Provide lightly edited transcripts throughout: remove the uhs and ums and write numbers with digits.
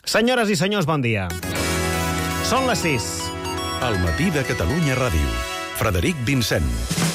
Senyores i senyors, bon dia. Són les 6. Al matí de Catalunya Ràdio. Frederic Vincent.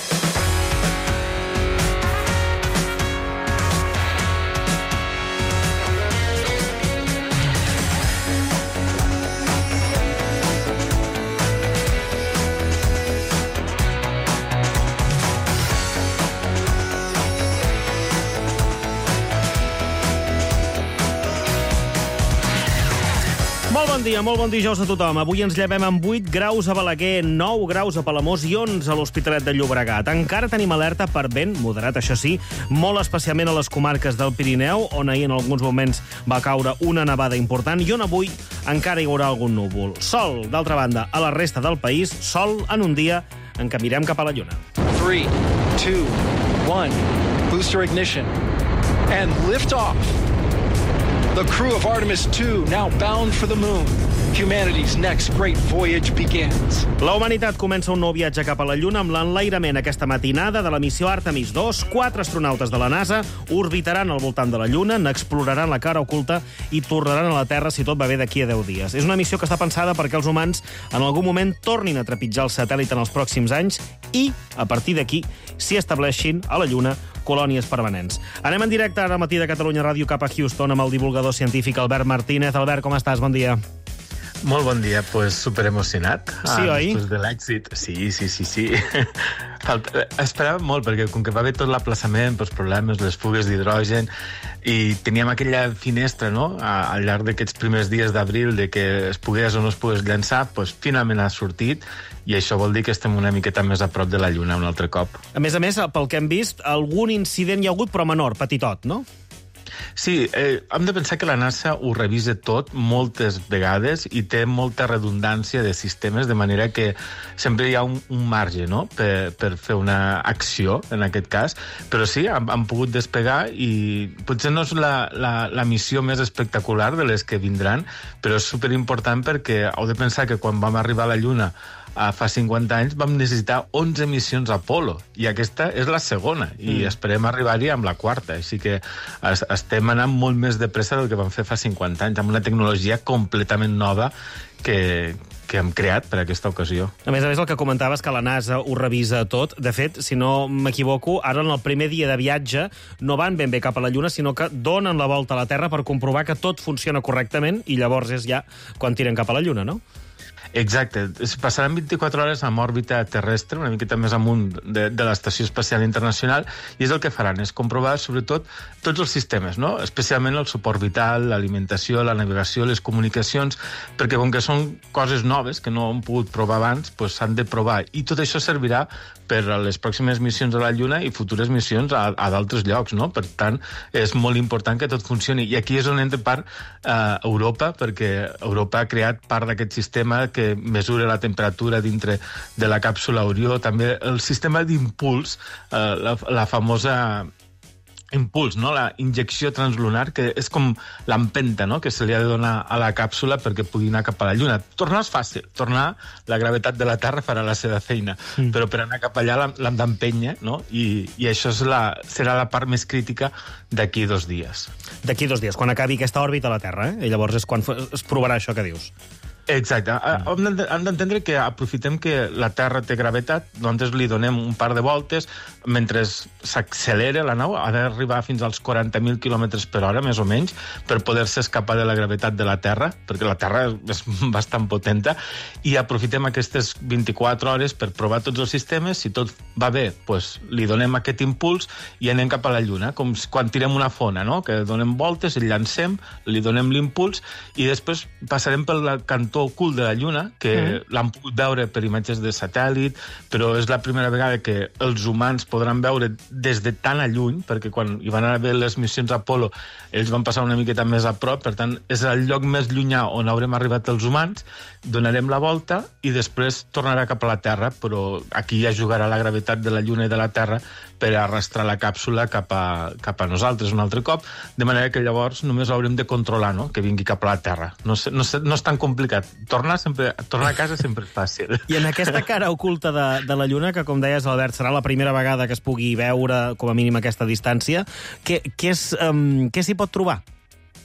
Molt bon dijous a tothom. Avui ens llevem amb 8 graus a Balaguer, 9 graus a Palamós i 11 a l'Hospitalet de Llobregat. Encara tenim alerta per vent, moderat, això sí, molt especialment a les comarques del Pirineu, on ahir en alguns moments va caure una nevada important i on avui encara hi haurà algun núvol. Sol, d'altra banda, a la resta del país, sol en un dia en què mirem cap a la Lluna. 3, 2, 1, booster ignition, and lift off. The crew of Artemis II now bound for the moon. Humanity's next great voyage begins. La humanitat comença un nou viatge cap a la Lluna amb l'enlairament aquesta matinada de la missió Artemis II. 4 astronautes de la NASA orbitaran al voltant de la Lluna, n'exploraran la cara oculta i tornaran a la Terra, si tot va bé, d'aquí a 10 dies. És una missió que està pensada perquè els humans en algun moment tornin a trepitjar el satèl·lit en els pròxims anys i, a partir d'aquí, s'hi estableixin a la Lluna colònies permanents. Anem en directe ara al matí de Catalunya Ràdio cap a Houston amb el divulgador científic Albert Martínez. Albert, com estàs? Bon dia. Molt bon dia, pues superemocionat. Sí, oi? Després de l'èxit. Sí. Esperava molt, perquè com que va haver tot l'aplaçament, els problemes, les fugues d'hidrogen, i teníem aquella finestra, no?, al llarg d'aquests primers dies d'abril, de que es pogués o no es pogués llançar, pues finalment ha sortit, i això vol dir que estem una miqueta més a prop de la Lluna un altre cop. A més, pel que hem vist, algun incident hi ha hagut, però menor, petitot, no? Sí, hem de pensar que la NASA ho revisa tot moltes vegades i té molta redundància de sistemes, de manera que sempre hi ha un marge, no?, per fer una acció, en aquest cas. Però sí, han pogut despegar i potser no és la missió més espectacular de les que vindran, però és superimportant perquè heu de pensar que quan vam arribar a la Lluna fa 50 anys vam necessitar 11 missions Apollo, i aquesta és la segona, i esperem arribar-hi amb la quarta, així que estem anant molt més de pressa del que vam fer fa 50 anys, amb una tecnologia completament nova que hem creat per a aquesta ocasió. A més, el que comentaves que la NASA ho revisa tot. De fet, si no m'equivoco, ara en el primer dia de viatge no van ben bé cap a la Lluna, sinó que donen la volta a la Terra per comprovar que tot funciona correctament, i llavors és ja quan tiren cap a la Lluna, no? Exacte. Passaran 24 hores en òrbita terrestre, una miqueta més amunt de l'Estació Espacial Internacional, i és el que faran, és comprovar sobretot tots els sistemes, no?, especialment el suport vital, l'alimentació, la navegació, les comunicacions, perquè com que són coses noves que no hem pogut provar abans, doncs s'han de provar, i tot això servirà per a les pròximes missions a la Lluna i futures missions a d'altres llocs, no? Per tant, és molt important que tot funcioni, i aquí és on entra part Europa, perquè Europa ha creat part d'aquest sistema que mesura la temperatura dintre de la càpsula Orió, també el sistema d'impuls, la famosa impuls, no?, la injecció translunar, que és com l'empenta, no?, que se li ha de donar a la càpsula perquè pugui anar cap a la Lluna. Tornar és fàcil, tornar, la gravetat de la Terra farà la seva feina, però per anar cap allà l'hem d'empènyer, no?, i això serà la part més crítica d'aquí 2 dies. D'aquí 2 dies, quan acabi aquesta òrbita a la Terra, i llavors és quan es provarà això que dius. Exacte. Hem d'entendre que aprofitem que la Terra té gravetat, doncs li donem un par de voltes, mentre s'accelera la nau, ha d'arribar fins als 40.000 km per hora, més o menys, per poder-se escapar de la gravetat de la Terra, perquè la Terra és bastant potenta, i aprofitem aquestes 24 hores per provar tots els sistemes. Si tot va bé, doncs li donem aquest impuls i anem cap a la Lluna, com quan tirem una fona, no?, que donem voltes, el llancem, li donem l'impuls, i després passarem pel cantó ocult de la Lluna, que l'han pogut veure per imatges de satèl·lit, però és la primera vegada que els humans podran veure des de tan a lluny, perquè quan hi van haver les missions Apollo ells van passar una miqueta més a prop, per tant és el lloc més llunyà on haurem arribat els humans, donarem la volta i després tornarà cap a la Terra, però aquí ja jugarà la gravetat de la Lluna i de la Terra per arrastrar la càpsula cap a nosaltres un altre cop, de manera que llavors només haurem de controlar, no?, que vingui cap a la Terra. No és tan complicat. Tornar a casa sempre és fàcil. I en aquesta cara oculta de la Lluna, que com deies, Albert, serà la primera vegada que es pugui veure, com a mínim a aquesta distància, què s'hi pot trobar?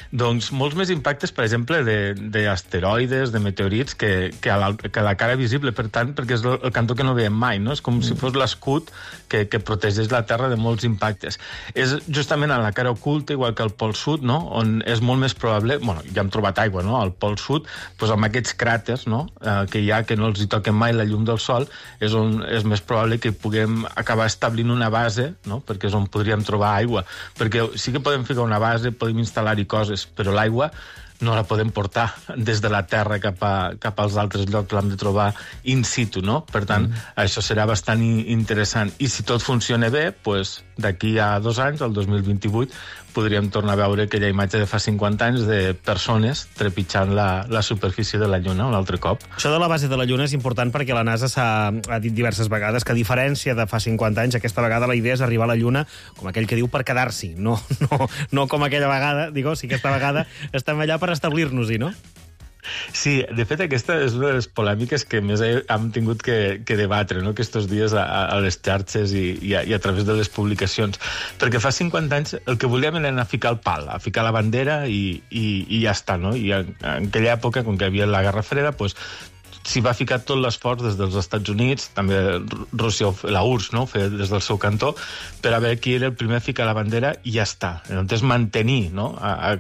Doncs molts més impactes, per exemple, d'asteroides, de meteorits, que a la cara visible, per tant, perquè és el cantó que no veiem mai, no? És com si fos l'escut que protegeix la Terra de molts impactes. És justament a la cara oculta, igual que al Pol Sud, no? On és molt més probable... Bueno, ja hem trobat aigua, no? Al Pol Sud, doncs amb aquests cràters, no? Que hi ha, que no els hi toquen mai la llum del sol, és on és més probable que puguem acabar establint una base, no? Perquè és on podríem trobar aigua. Perquè sí que podem ficar una base, podem instal·lar-hi coses, però l'aigua no la podem portar des de la Terra cap als altres llocs, l'hem de trobar in situ, no? Per tant, això serà bastant interessant. I si tot funciona bé, doncs, d'aquí a 2 anys, el 2028, podríem tornar a veure aquella imatge de fa 50 anys de persones trepitjant la superfície de la Lluna un altre cop. Això de la base de la Lluna és important perquè la NASA ha dit diverses vegades que, a diferència de fa 50 anys, aquesta vegada la idea és arribar a la Lluna, com aquell que diu, per quedar-s'hi. No com aquella vegada, si aquesta vegada estem allà per establir-nos-hi, no? Sí, de fet, aquesta és una de les polèmiques que més hem tingut que debatre, no?, aquests dies a les xarxes i a través de les publicacions. Perquè fa 50 anys el que volíem era anar a ficar el pal, a ficar la bandera i ja està, no? I en aquella època, com que hi havia la Guerra Freda, doncs s'hi va ficar tot l'esforç des dels Estats Units, també Rússia, la URSS, no?, feia des del seu cantó, per a veure qui era el primer a ficar la bandera i ja està. Llavors, mantenir, no?,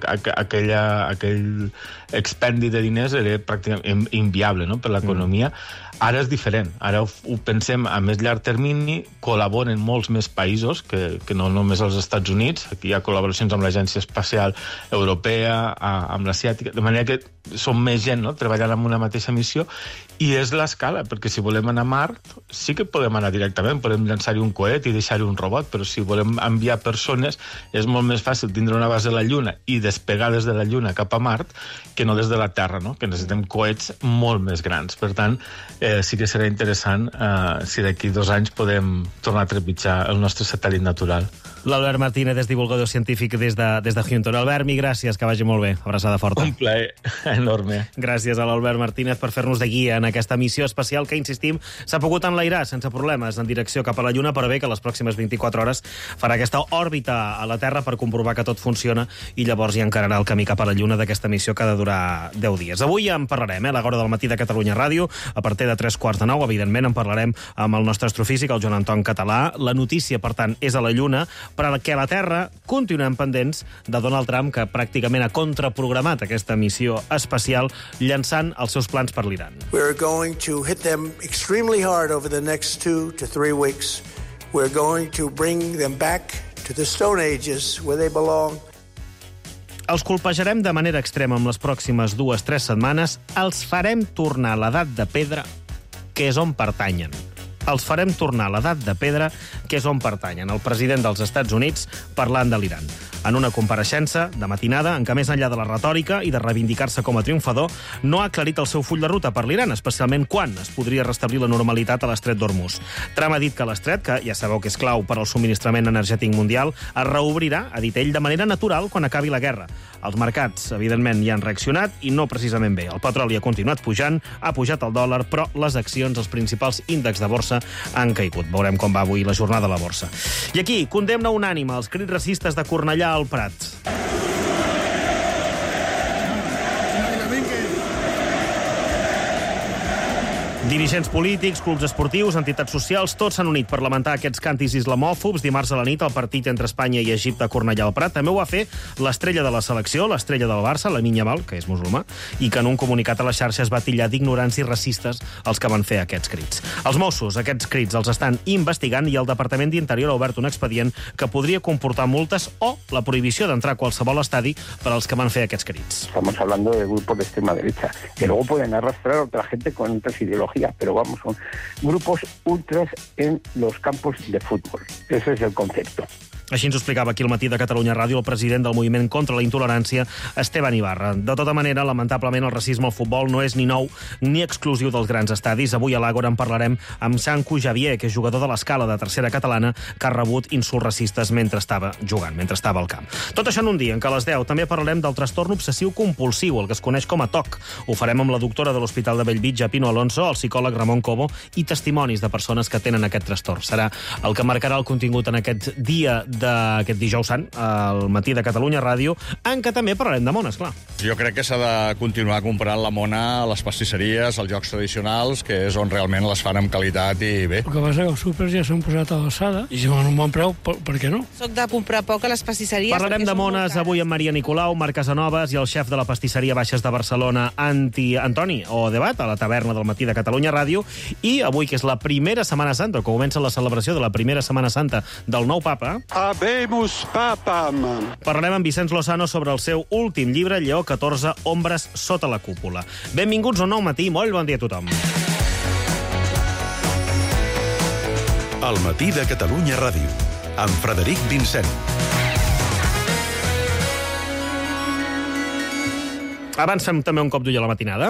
aquell expendi de diners era pràcticament inviable, no?, per l'economia. Ara és diferent. Ara ho pensem a més llarg termini, col·laboren molts més països que no només els Estats Units. Aquí hi ha col·laboracions amb l'Agència Espacial Europea, amb l'Asiàtica, de manera que som més gent, no?, treballant en una mateixa missió, i és l'escala, perquè si volem anar a Mart sí que podem anar directament, podem llançar-hi un coet i deixar-hi un robot, però si volem enviar persones és molt més fàcil tindre una base a la Lluna i despegar des de la Lluna cap a Mart que no des de la Terra, no?, que necessitem coets molt més grans. Per tant, sí que serà interessant si d'aquí 2 anys podem tornar a trepitjar el nostre satèl·lit natural. L'Albert Martínez és divulgador científic des de Hunter. Albert, mi gràcies, que vagi molt bé. Abraçada forta. Un plaer enorme. Gràcies a l'Albert Martínez per fer-nos de guia en aquesta missió espacial que, insistim, s'ha pogut enlairar sense problemes en direcció cap a la Lluna, però bé que les pròximes 24 hores farà aquesta òrbita a la Terra per comprovar que tot funciona i llavors ja encararà el camí cap a la Lluna d'aquesta missió que ha de durar 10 dies. Avui en parlarem, a l'hora del matí de Catalunya Ràdio, a partir de 3:15, evidentment en parlarem amb el nostre astrofísic, el Joan Anton Català. La notícia, per tant, és a la Lluna, perquè a la Terra continuem pendents de Donald Trump, que pràcticament ha contraprogramat aquesta missió espacial llançant els seus plans per l'Iran. We're going to hit them extremely hard over the next 2 to 3 weeks. We're going to bring them back to the Stone Ages where they belong. Els colpejarem de manera extrema amb les pròximes 2-3 setmanes. Els farem tornar a l'edat de pedra, que és on pertanyen. Els farem tornar a l'edat de pedra, que és on pertanyen. El president dels Estats Units parlant de l'Iran. En una compareixença de matinada en què, més enllà de la retòrica i de reivindicar-se com a triomfador, no ha aclarit el seu full de ruta per l'Iran, especialment quan es podria restablir la normalitat a l'estret d'Hormuz. Trump ha dit que l'estret, que ja sabeu que és clau per al subministrament energètic mundial, es reobrirà, ha dit ell, de manera natural quan acabi la guerra. Els mercats, evidentment, hi han reaccionat i no precisament bé. El petroli ha continuat pujant, ha pujat el dòlar, però les accions, els principals índexs de borsa, han caigut. Veurem com va avui la jornada a la borsa. I aquí, condemna unànime als crits racistes de Cornellà al Prat. Dirigents polítics, clubs esportius, entitats socials, tots s'han unit per lamentar aquests càntics islamòfobs. Dimarts a la nit, el partit entre Espanya i Egipte a Cornellà al Prat. També ho va fer l'estrella de la selecció, l'estrella del Barça, Lamine Yamal, que és musulmà, i que en un comunicat a les xarxes va titllar d'ignorants i racistes els que van fer aquests crits. Els Mossos, aquests crits els estan investigant i el Departament d'Interior ha obert un expedient que podria comportar multes o la prohibició d'entrar a qualsevol estadi per als que van fer aquests crits. Estamos hablando de grupos de extrema derecha, que luego pueden arrastrar a otra gente con otras ideologías, pero vamos, son grupos ultras en los campos de fútbol. Ese es el concepto. Així ens ho explicava aquí al matí de Catalunya Ràdio el president del Moviment contra la Intolerància, Esteban Ibarra. De tota manera, lamentablement, el racisme al futbol no és ni nou ni exclusiu dels grans estadis. Avui a l'Àgora en parlarem amb Sanku Javier, que és jugador de l'Escala de tercera catalana, que ha rebut insults racistes mentre estava jugant, mentre estava al camp. Tot això en un dia en què a les 10 també parlarem del trastorn obsessiu compulsiu, el que es coneix com a TOC. Ho farem amb la doctora de l'Hospital de Bellvitge, Pino Alonso, el psicòleg Ramon Cobo i testimonis de persones que tenen aquest trastorn. Serà el que marcarà el contingut en aquest dia d'aquest dijous sant, al matí de Catalunya Ràdio, en què també parlarem de mona, esclar. Jo crec que s'ha de continuar comprant la mona a les pastisseries, als llocs tradicionals, que és on realment les fan amb qualitat i bé. El que passa que els súpers ja s'han posat a l'alçada i si van un bon preu, per què no? Soc de comprar poc a les pastisseries. Parlarem de mones avui amb Maria Nicolau, Marc Casanovas i el xef de la pastisseria Baixes de Barcelona, Antoni Odebat, a la taverna del matí de Catalunya Ràdio. I avui, que és la primera Setmana Santa, que comença la celebració de la primera Setmana Santa del nou papa, Habemus papam. Parlarem amb Vicenç Lozano sobre el seu últim llibre, Lleó XIV, Ombres sota la cúpula. Benvinguts a un nou matí, molt bon dia a tothom. El matí de Catalunya Ràdio, amb Frederic Vincent. Avancem també un cop d'ull a la matinada.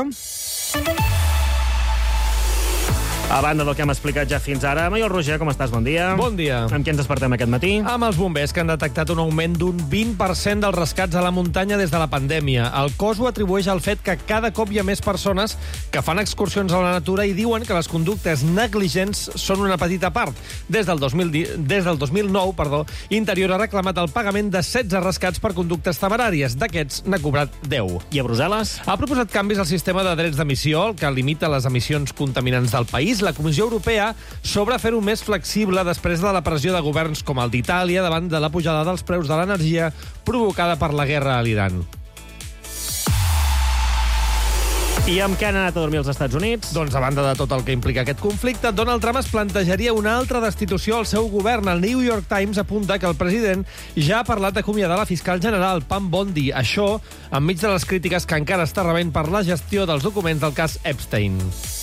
A banda del que hem explicat ja fins ara, Maiol Roger, com estàs? Bon dia. Bon dia. Amb què ens despertem aquest matí? Amb els bombers, que han detectat un augment d'un 20% dels rescats a la muntanya des de la pandèmia. El cos ho atribueix al fet que cada cop hi ha més persones que fan excursions a la natura i diuen que les conductes negligents són una petita part. Des del 2009, Interior ha reclamat el pagament de 16 rescats per conductes temeràries. D'aquests n'ha cobrat 10. I a Brussel·les? Ha proposat canvis al sistema de drets d'emissió, el que limita les emissions contaminants del país. La Comissió Europea sobre fer-ho més flexible després de la pressió de governs com el d'Itàlia davant de la pujada dels preus de l'energia provocada per la guerra a l'Iran. I amb què han anat a dormir els Estats Units? Doncs, a banda de tot el que implica aquest conflicte, Donald Trump es plantejaria una altra destitució al seu govern. El New York Times apunta que el president ja ha parlat d'acomiadar la fiscal general, Pam Bondi. Això, enmig de les crítiques que encara està rebent per la gestió dels documents del cas Epstein.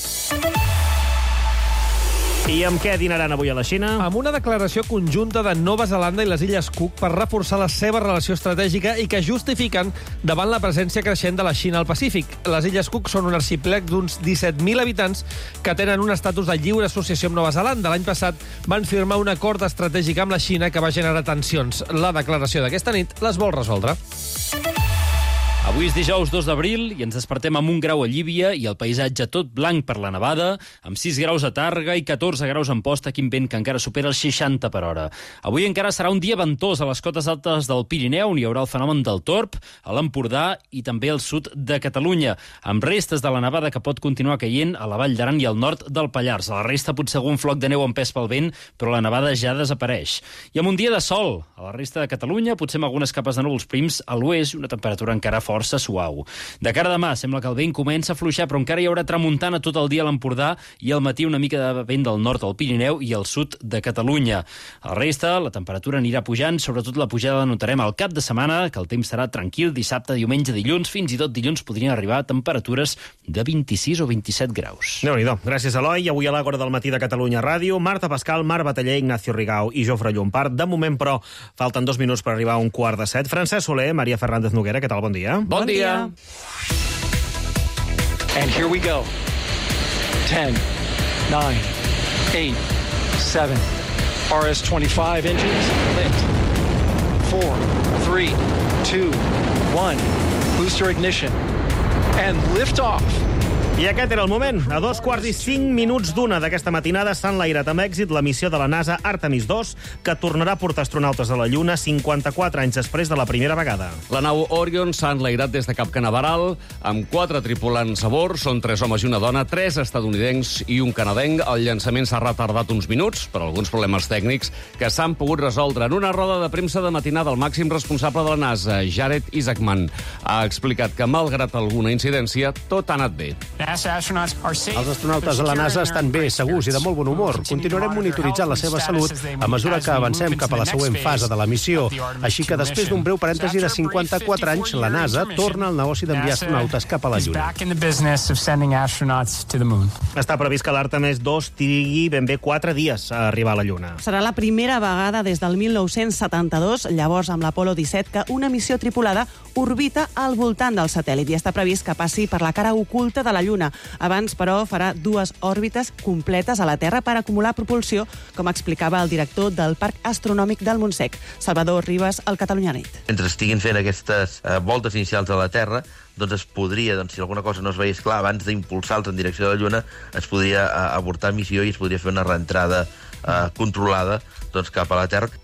I amb què dinaran avui a la Xina? Amb una declaració conjunta de Nova Zelanda i les Illes Cook per reforçar la seva relació estratègica i que justifiquen davant la presència creixent de la Xina al Pacífic. Les Illes Cook són un arxipèlag d'uns 17.000 habitants que tenen un estatus de lliure associació amb Nova Zelanda. L'any passat van firmar un acord estratègic amb la Xina que va generar tensions. La declaració d'aquesta nit les vol resoldre. Avui és dijous 2 d'abril i ens despertem amb 1 grau a Llívia i el paisatge tot blanc per la nevada, amb 6 graus a Tàrrega i 14 graus a Amposta, quin vent que encara supera els 60 per hora. Avui encara serà un dia ventós a les cotes altes del Pirineu, on hi haurà el fenomen del torb, a l'Empordà i també al sud de Catalunya, amb restes de la nevada que pot continuar caient a la Vall d'Aran i al nord del Pallars. A la resta potser algun floc de neu empès pel vent, però la nevada ja desapareix. I amb un dia de sol, a la resta de Catalunya, potser amb algunes capes de núvols prims a l'oest i una temperatura encara força suau. De cara a demà, sembla que el vent comença a fluixar, però encara hi haurà tramuntana tot el dia a l'Empordà i al matí una mica de vent del nord al Pirineu i al sud de Catalunya. A la resta, la temperatura anirà pujant, sobretot la pujada la notarem al cap de setmana, que el temps serà tranquil, dissabte, diumenge, dilluns, fins i tot dilluns podrien arribar a temperatures de 26 o 27 graus. Déu-n'hi-do. Gràcies, Eloi. I avui a l'Àgora del matí de Catalunya Ràdio, Marta Pascal, Marc Bataller, Ignacio Rigau i Jofre Llompart. De moment, però, falten 2 minuts per arribar a 1:45. Francesc Soler, Maria Fernández Noguera, què tal? Bon dia. Bon dia. And here we go. 10, 9, 8, 7. RS-25 engines lit. 4, 3, 2, 1. Booster ignition. And liftoff. I aquest era el moment. A 2:45 d'aquesta matinada s'ha enlairat amb èxit la missió de la NASA Artemis 2, que tornarà a portar astronautes a la Lluna 54 anys després de la primera vegada. La nau Orion s'ha enlairat des de Cap Canaveral, amb 4 tripulants a bord. Són 3 homes i una dona, 3 estatunidencs i un canadenc. El llançament s'ha retardat uns minuts per alguns problemes tècnics que s'han pogut resoldre. En una roda de premsa de matinada, el màxim responsable de la NASA, Jared Isaacman, ha explicat que, malgrat alguna incidència, tot ha anat bé. Els astronautes de la NASA estan bé, segurs i de molt bon humor. Continuarem monitoritzant la seva salut a mesura que avancem cap a la següent fase de la missió. Així que després d'un breu parèntesi de 54 anys, la NASA torna al negoci d'enviar astronautes cap a la Lluna. Està previst que l'Artemis 2 trigui ben bé 4 dies a arribar a la Lluna. Serà la primera vegada des del 1972, llavors amb l'Apolo 17, que una missió tripulada orbita al voltant del satèl·lit i està previst que passi per la cara oculta de la Lluna. Abans, però, farà 2 òrbites completes a la Terra per acumular propulsió, com explicava el director del Parc Astronòmic del Montsec, Salvador Ribas, al Catalunya Nit. Mentre estiguin fent aquestes voltes inicials a la Terra, doncs es podria, si alguna cosa no es veiés clar, abans d'impulsar-los en direcció de la Lluna, es podria avortar missió i es podria fer una reentrada controlada cap a la Terra.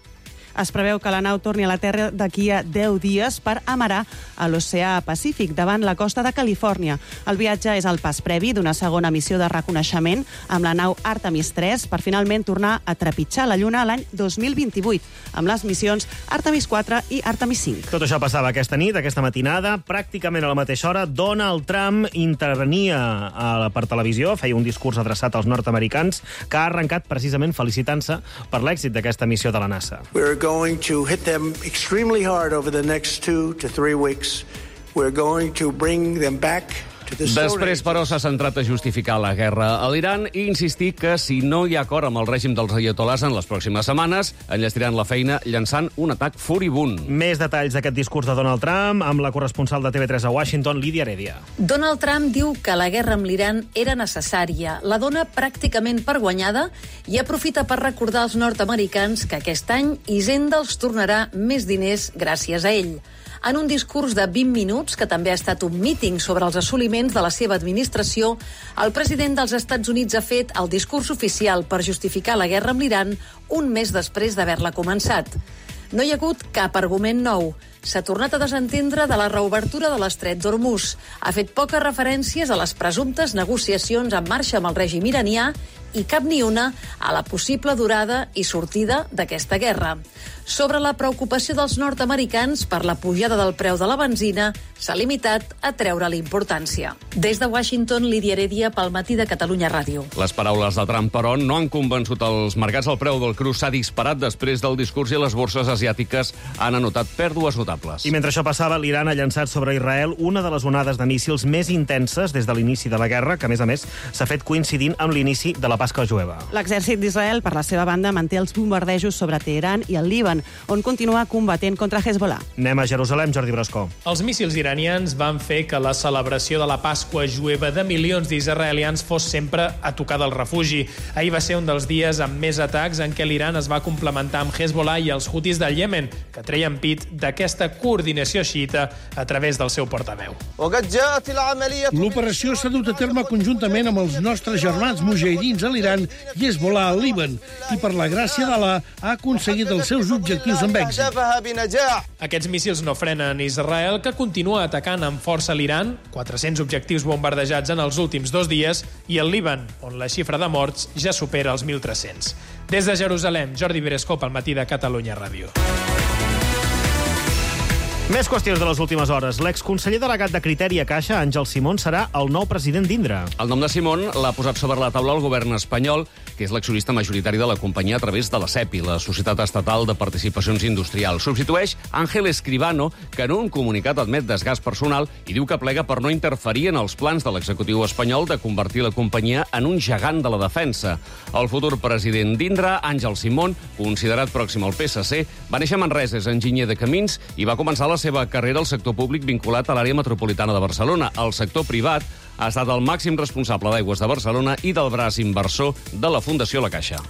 Es preveu que la nau torni a la Terra d'aquí a 10 dies per amarar a l'oceà Pacífic davant la costa de Califòrnia. El viatge és el pas previ d'una segona missió de reconeixement amb la nau Artemis 3 per finalment tornar a trepitjar la Lluna l'any 2028 amb les missions Artemis 4 i Artemis 5. Tot això passava aquesta nit, aquesta matinada. Pràcticament a la mateixa hora, Donald Trump intervenia per televisió, feia un discurs adreçat als nord-americans que ha arrencat precisament felicitant-se per l'èxit d'aquesta missió de la NASA. We're going to hit them extremely hard over the next 2 to 3 weeks. We're going to bring them back. Després, però, s'ha centrat a justificar la guerra a l'Iran i insistir que si no hi ha acord amb el règim dels ayatolás en les pròximes setmanes, enllestiran la feina llançant un atac furibund. Més detalls d'aquest discurs de Donald Trump amb la corresponsal de TV3 a Washington, Lídia Heredia. Donald Trump diu que la guerra amb l'Iran era necessària, la dona pràcticament per guanyada i aprofita per recordar als nord-americans que aquest any Hisenda els tornarà més diners gràcies a ell. En un discurs de 20 minuts, que també ha estat un míting sobre els assoliments de la seva administració, el president dels Estats Units ha fet el discurs oficial per justificar la guerra amb l'Iran un mes després d'haver-la començat. No hi ha hagut cap argument nou. S'ha tornat a desentendre de la reobertura de l'estret d'Hormuz. Ha fet poques referències a les presumptes negociacions en marxa amb el règim iranià i cap ni una a la possible durada i sortida d'aquesta guerra. Sobre la preocupació dels nord-americans per la pujada del preu de la benzina, s'ha limitat a treure l'importància. Des de Washington, Lídia Heredia, pel Matí de Catalunya Ràdio. Les paraules de Trump, però, no han convençut els mercats. El preu del cru s'ha disparat després del discurs i les borses asiàtiques han anotat pèrdues notables. I mentre això passava, l'Iran ha llançat sobre Israel una de les onades de míssils més intenses des de l'inici de la guerra, que, a més, s'ha fet coincidint amb l'inici de la Pasqua jueva. L'exèrcit d'Israel, per la seva banda, manté els bombardejos sobre Teheran i el Líban, on continua combatent contra Hezbollah. Anem a Jerusalem, Jordi Brascó. Els míssils iranians van fer que la celebració de la Pasqua jueva de milions d'israelians fos sempre a tocar del refugi. Ahir va ser un dels dies amb més atacs en què l'Iran es va complementar amb Hezbollah i els Houthis del Iemen, que treien pit d'aquesta coordinació xiita a través del seu portaveu. L'operació s'ha dut a terme conjuntament amb els nostres germans mujahidins a l'Iran i Hezbollah al Líban, i per la gràcia d'Allah ha aconseguit els seus objectius amb èxit. Aquests míssils no frenen Israel, que continua atacant amb força l'Iran, 400 objectius bombardejats en els últims 2 dies, i el Líban, on la xifra de morts ja supera els 1.300. Des de Jerusalem, Jordi Virescó, pel Matí de Catalunya Ràdio. Més qüestions de les últimes hores. L'exconseller delegat de Criteri a Caixa, Àngel Simón, serà el nou president d'Indra. El nom de Simón l'ha posat sobre la taula el govern espanyol, que és l'accionista majoritari de la companyia a través de la SEPI, la Societat Estatal de Participacions Industrials. Substitueix Ángel Escribano, que en un comunicat admet desgast personal i diu que plega per no interferir en els plans de l'executiu espanyol de convertir la companyia en un gegant de la defensa. El futur president d'Indra, Àngel Simón, considerat pròxim al PSC, va néixer a Manresa, és enginyer de camins i va començar la seva carrera al sector públic vinculat a l'àrea metropolitana de Barcelona. El sector privat ha estat el màxim responsable d'Aigües de Barcelona i del braç inversor de la Fundació La Caixa.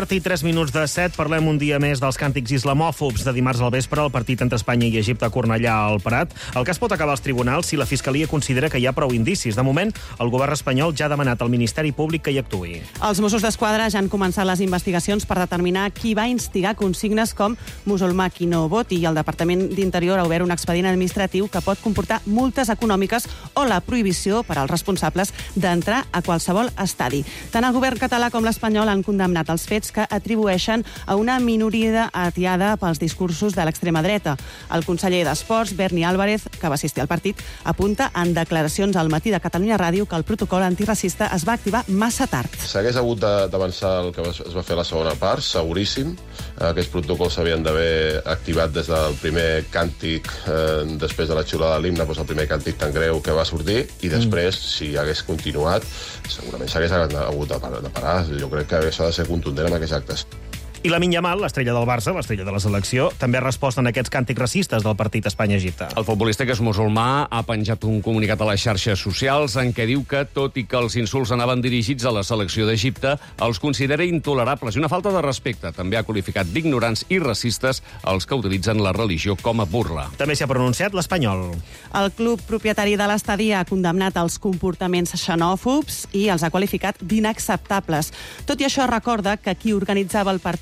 7:15, parlem un dia més dels càntics islamòfobs de dimarts al vespre al partit entre Espanya i Egipte a Cornellà al Prat. El cas pot acabar als tribunals si la Fiscalia considera que hi ha prou indicis. De moment, el govern espanyol ja ha demanat al Ministeri Públic que hi actuï. Els Mossos d'Esquadra ja han començat les investigacions per determinar qui va instigar consignes com musulmà qui no voti, i el Departament d'Interior ha obert un expedient administratiu que pot comportar multes econòmiques o la prohibició per als responsables d'entrar a qualsevol estadi. Tant el govern català com l'espanyol han condemnat els fets que atribueixen a una minoria atiada pels discursos de l'extrema dreta. El conseller d'Esports, Berni Álvarez, que va assistir al partit, apunta en declaracions al Matí de Catalunya Ràdio que el protocol antiracista es va activar massa tard. S'hagués hagut d'avançar el que es va fer a la segona part, seguríssim. Aquests protocols s'havien d'haver activat des del primer càntic, després de la xiulada de l'himne, el primer càntic tan greu que va sortir, i després, si hagués continuat, segurament s'hagués hagut de parar. Jo crec que això ha de ser contundent en aquests actes. I Lamine Yamal, l'estrella del Barça, l'estrella de la selecció, també ha respost en aquests càntics racistes del partit Espanya-Egipte. El futbolista, que és musulmà, ha penjat un comunicat a les xarxes socials en què diu que, tot i que els insults anaven dirigits a la selecció d'Egipte, els considera intolerables i una falta de respecte. També ha qualificat d'ignorants i racistes els que utilitzen la religió com a burla. També s'ha pronunciat l'Espanyol. El club propietari de l'estadi ha condemnat els comportaments xenòfobs i els ha qualificat d'inacceptables. Tot i això, recorda que qui organitzava el partit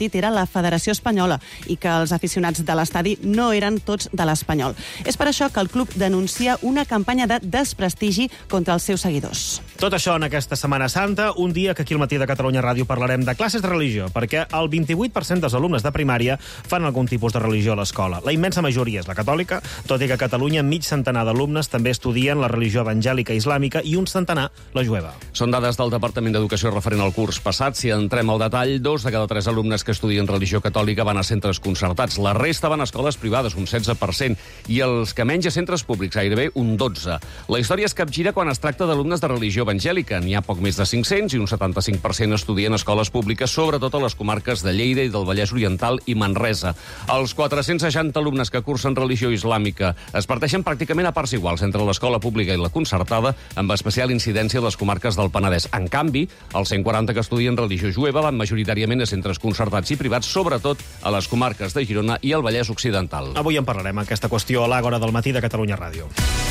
tràmit era la Federació Espanyola i que els aficionats de l'estadi no eren tots de l'Espanyol. És per això que el club denuncia una campanya de desprestigi contra els seus seguidors. Tot això en aquesta Setmana Santa, un dia que aquí al Matí de Catalunya Ràdio parlarem de classes de religió, perquè el 28% dels alumnes de primària fan algun tipus de religió a l'escola. La immensa majoria és la catòlica, tot i que a Catalunya mig centenar d'alumnes també estudien la religió evangèlica islàmica i un centenar la jueva. Són dades del Departament d'Educació referent al curs passat. Si entrem al detall, 2 de cada 3 alumnes que estudien religió catòlica van a centres concertats. La resta van a escoles privades, un 16%, i els que menys a centres públics, gairebé un 12%. La història es capgira quan es tracta d'alumnes de religió evangèlica. N'hi ha poc més de 500 i un 75% estudien escoles públiques, sobretot a les comarques de Lleida i del Vallès Oriental i Manresa. Els 460 alumnes que cursen religió islàmica es parteixen pràcticament a parts iguals entre l'escola pública i la concertada, amb especial incidència a les comarques del Penedès. En canvi, els 140 que estudien religió jueva van majoritàriament a centres concertats i privats, sobretot a les comarques de Girona i el Vallès Occidental. Avui en parlarem, aquesta qüestió, a l'Àgora del Matí de Catalunya Ràdio.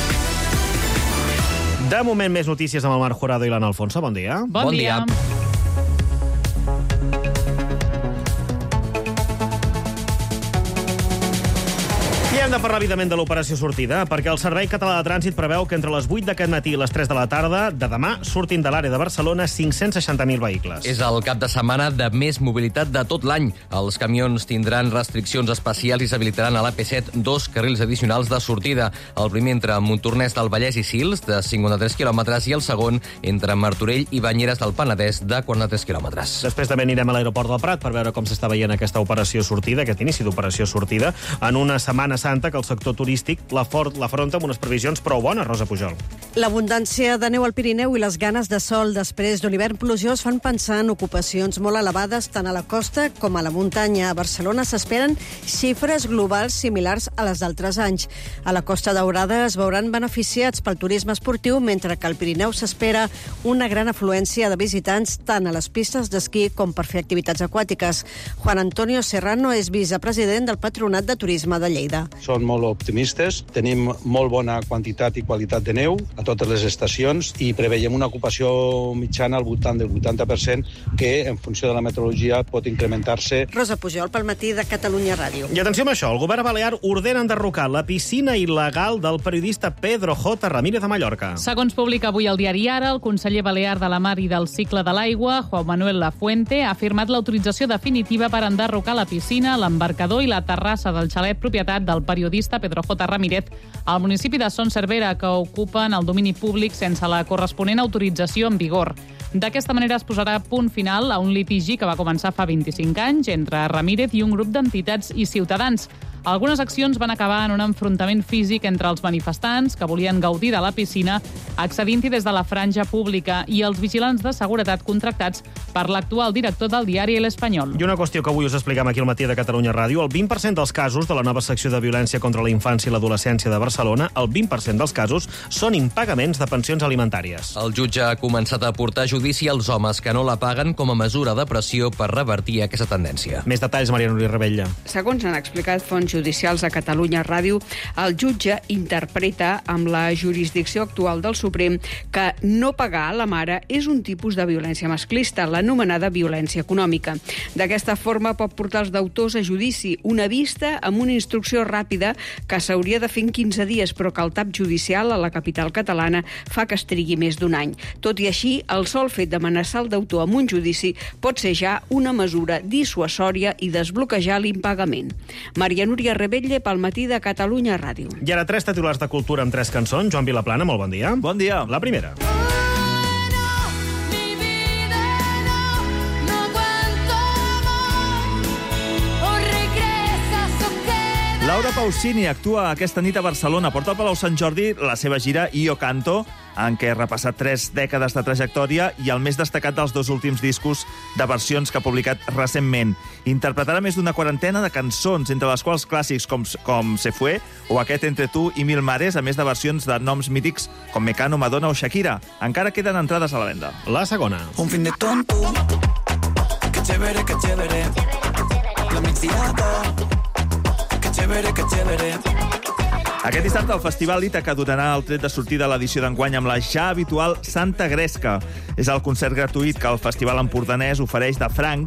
De moment, més notícies amb el Marc Jurado i l'Anna Alfonso. Bon dia. Bon dia. I hem de parlar, evidentment, de l'operació sortida, perquè el Servei Català de Trànsit preveu que entre les 8 d'aquest matí i les 3 de la tarda de demà surtin de l'àrea de Barcelona 560.000 vehicles. És el cap de setmana de més mobilitat de tot l'any. Els camions tindran restriccions especials i s'habilitaran a l'AP7 2 carrils addicionals de sortida. El primer entre Montornès del Vallès i Sils, de 53 quilòmetres, i el segon entre Martorell i Banyeres del Penedès, de 43 quilòmetres. Després també anirem a l'aeroport del Prat per veure com s'està veient aquesta operació sortida, aquest inici d'operació sortida, en una Setmana Santa que el sector turístic l'afronta amb unes previsions prou bones, Rosa Pujol. L'abundància de neu al Pirineu i les ganes de sol després d'un hivern plujós fan pensar en ocupacions molt elevades tant a la costa com a la muntanya. A Barcelona s'esperen xifres globals similars a les d'altres anys. A la Costa Daurada es veuran beneficiats pel turisme esportiu, mentre que al Pirineu s'espera una gran afluència de visitants tant a les pistes d'esquí com per fer activitats aquàtiques. Juan Antonio Serrano és vicepresident del Patronat de Turisme de Lleida. Són molt optimistes, tenim molt bona quantitat i qualitat de neu a totes les estacions i preveiem una ocupació mitjana al voltant del 80% que, en funció de la meteorologia, pot incrementar-se. Rosa Pujol, pel Matí de Catalunya Ràdio. I atenció amb això, el govern balear ordena enderrocar la piscina il·legal del periodista Pedro J. Ramírez a Mallorca. Segons publica avui el diari Ara, el conseller balear de la Mar i del Cicle de l'Aigua, Juan Manuel Lafuente, ha firmat l'autorització definitiva per enderrocar la piscina, l'embarcador i la terrassa del xalet propietat del periodista Pedro J. Ramírez al municipi de Son Servera, que ocupen el domini públic sense la corresponent autorització en vigor. D'aquesta manera es posarà punt final a un litigi que va començar fa 25 anys entre Ramírez i un grup d'entitats i ciutadans. Algunes accions van acabar en un enfrontament físic entre els manifestants que volien gaudir de la piscina, accedint-hi des de la franja pública, i els vigilants de seguretat contractats per l'actual director del diari El Espanyol. I una qüestió que avui us expliquem aquí al Matí de Catalunya Ràdio, el 20% dels casos de la nova secció de violència contra la infància i l'adolescència de Barcelona, el 20% dels casos són impagaments de pensions alimentàries. El jutge ha començat a portar a judici als homes que no la paguen com a mesura de pressió per revertir aquesta tendència. Més detalls, Maria Núria Rebella. Segons han explicat fonts judicials a Catalunya Ràdio, el jutge interpreta amb la jurisdicció actual del Suprem que no pagar a la mare és un tipus de violència masclista, l'anomenada violència econòmica. D'aquesta forma pot portar els deutors a judici, una vista amb una instrucció ràpida que s'hauria de fer en 15 dies, però que el tap judicial a la capital catalana fa que es trigui més d'un any. Tot i així, el sol fet d'amenaçar el deutor amb un judici pot ser ja una mesura dissuasòria i desbloquejar l'impagament. Maria Núria Rebella, pel Matí de Catalunya Ràdio. I ara 3 titulars de cultura amb 3 cançons. Joan Vilaplana, molt bon dia. Bon dia. La primera. Laura Pausini actua aquesta nit a Barcelona. Porta al Palau Sant Jordi la seva gira Io Canto, en què ha repassat 3 dècades de trajectòria i el més destacat dels 2 últims discos de versions que ha publicat recentment. Interpretarà més d'una quarantena de cançons, entre les quals clàssics com Se Fue o aquest Entre tu i Mil Mares, a més de versions de noms mítics com Mecano, Madonna o Shakira. Encara queden entrades a la venda. La segona. Un fin de tonto, que chévere, que chévere, la mixdiada, que chévere, que chévere. Aquest dissabte el Festival Ítaca donarà el tret de sortida a l'edició d'enguany amb la ja habitual Santa Gresca. És el concert gratuït que el Festival Empordanès ofereix de franc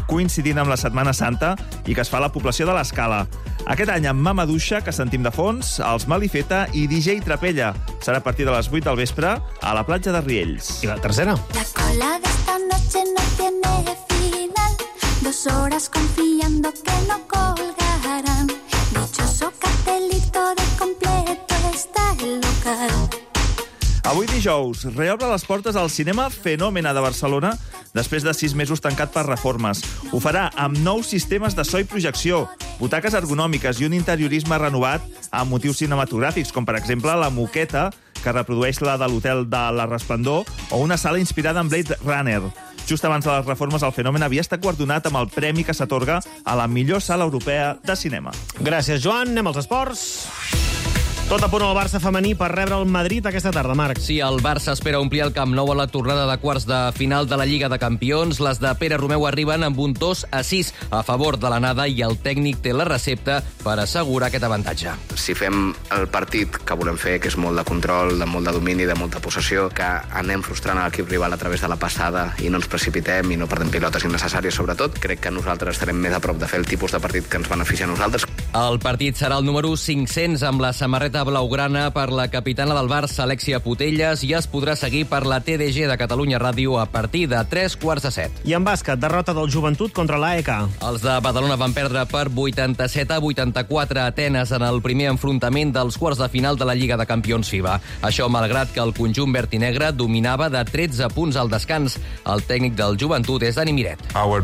coincidint amb la Setmana Santa i que es fa a la població de l'Escala. Aquest any amb Mama Duixa, que sentim de fons, els Malifeta i DJ Trapella. Serà a partir de les 8 del vespre a la platja de Riells. I la tercera. La cola de esta noche no tiene final. 2 horas confiando que no colgarán. Dichoso cartelito de completo está el local. Avui dijous reobre les portes al cinema Fenòmena de Barcelona després de 6 mesos tancat per reformes. Ho farà amb nous sistemes de so i projecció, butaques ergonòmiques i un interiorisme renovat amb motius cinematogràfics, com per exemple la moqueta, que reprodueix la de l'hotel de la Resplendor, o una sala inspirada en Blade Runner. Just abans de les reformes, el Fenòmena havia estat guardonat amb el premi que s'atorga a la millor sala europea de cinema. Gràcies, Joan. Anem als esports. Tot a punt al Barça femení per rebre el Madrid aquesta tarda, Marc. Sí, el Barça espera omplir el Camp Nou a la tornada de quarts de final de la Lliga de Campions. Les de Pere Romeu arriben amb un 2-6 a favor de l'anada i el tècnic té la recepta per assegurar aquest avantatge. Si fem el partit que volem fer, que és molt de control, de molt de domini, de molta possessió, que anem frustrant l'equip rival a través de la passada i no ens precipitem i no perdem pilotes innecessàries, sobretot, crec que nosaltres estarem més a prop de fer el tipus de partit que ens beneficia a nosaltres. El partit serà el número 500 amb la samarreta blaugrana per la capitana del Barça, Alexia Putellas, i es podrà seguir per la TDG de Catalunya Ràdio a partir de 3:45. I en bàsquet, derrota del Joventut contra l'AEK. Els de Badalona van perdre per 87-84 a Atenes en el primer enfrontament dels quarts de final de la Lliga de Campions FIBA. Això malgrat que el conjunt verd i negre dominava de 13 punts al descans. El tècnic del Joventut és Dani Miret.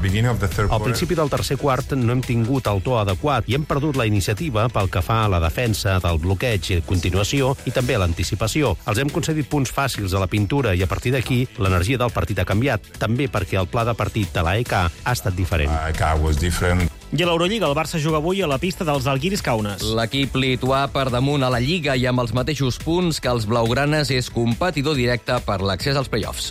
Al principi del tercer quart no hem tingut el to adequat i hem perdut la iniciativa pel que fa a la defensa, del bloqueig i continuació i també a l'anticipació. Els hem concedit punts fàcils a la pintura i a partir d'aquí l'energia del partit ha canviat, també perquè el pla de partit de l'AEK ha estat diferent. I a l'Eurolliga, el Barça juga avui a la pista dels Algiris Kaunas. L'equip lituà per damunt a la Lliga i amb els mateixos punts que els blaugranes és competidor directe per l'accés als play-offs.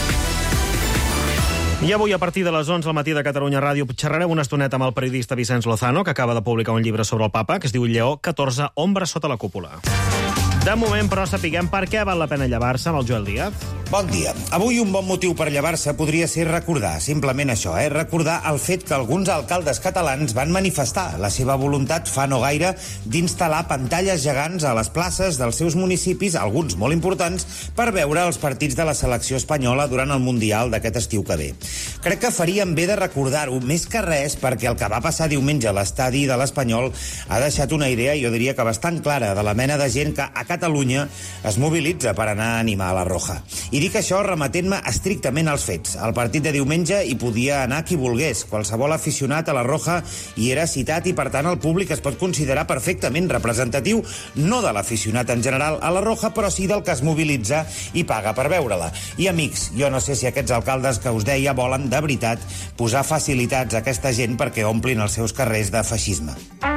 I avui, a partir de les 11 al matí de Catalunya Ràdio, xerrarem una estoneta amb el periodista Vicenç Lozano, que acaba de publicar un llibre sobre el papa, que es diu Lleó 14, ombres sota la cúpula. De moment, però, sapiguem per què val la pena llevar-se amb el Joel Díaz. Bon dia. Avui un bon motiu per llevar-se podria ser recordar, simplement això, recordar el fet que alguns alcaldes catalans van manifestar la seva voluntat fa no gaire d'instal·lar pantalles gegants a les places dels seus municipis, alguns molt importants, per veure els partits de la selecció espanyola durant el Mundial d'aquest estiu que ve. Crec que faríem bé de recordar-ho, més que res, perquè el que va passar diumenge a l'estadi de l'Espanyol ha deixat una idea, jo diria que bastant clara, de la mena de gent que a Catalunya es mobilitza per anar a animar a la Roja. I dic això remetent-me estrictament als fets. Al partit de diumenge hi podia anar qui volgués. Qualsevol aficionat a la Roja hi era citat i, per tant, el públic es pot considerar perfectament representatiu, no de l'aficionat en general a la Roja, però sí del que es mobilitza i paga per veure-la. I, amics, jo no sé si aquests alcaldes que us deia volen, de veritat, posar facilitats a aquesta gent perquè omplin els seus carrers de feixisme.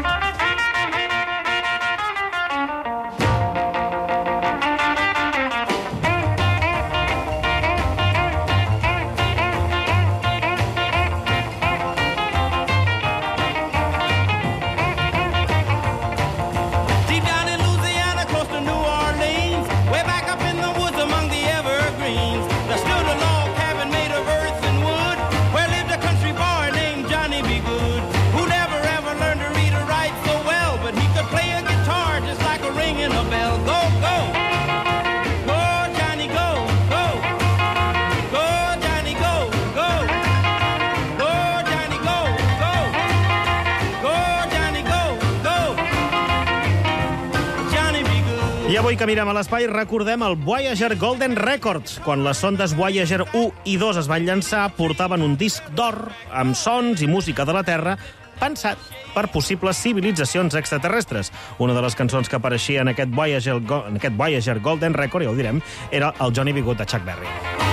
I avui que mirem a l'espai recordem el Voyager Golden Records. Quan les sondes Voyager 1 i 2 es van llançar, portaven un disc d'or amb sons i música de la Terra pensat per possibles civilitzacions extraterrestres. Una de les cançons que apareixia en aquest Voyager Golden Record, ja ho direm, era el Johnny B. Good de Chuck Berry.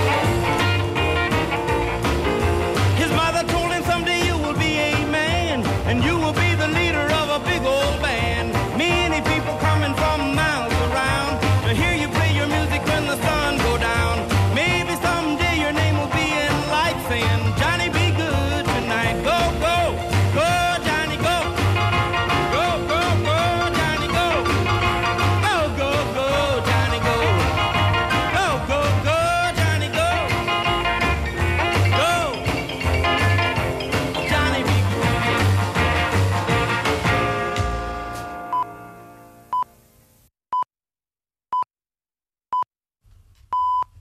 His mother told him someday you will be a man and you will be the leader of a big old band. Many people coming from miles around to hear you play your music when the sun go down. Maybe someday your name will be in lights saying Johnny B. Good tonight. Go, go, go, Johnny, go. Go, go, go, Johnny, go. Go, go, go, Johnny, go. Go, go, go, Johnny.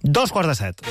2:45.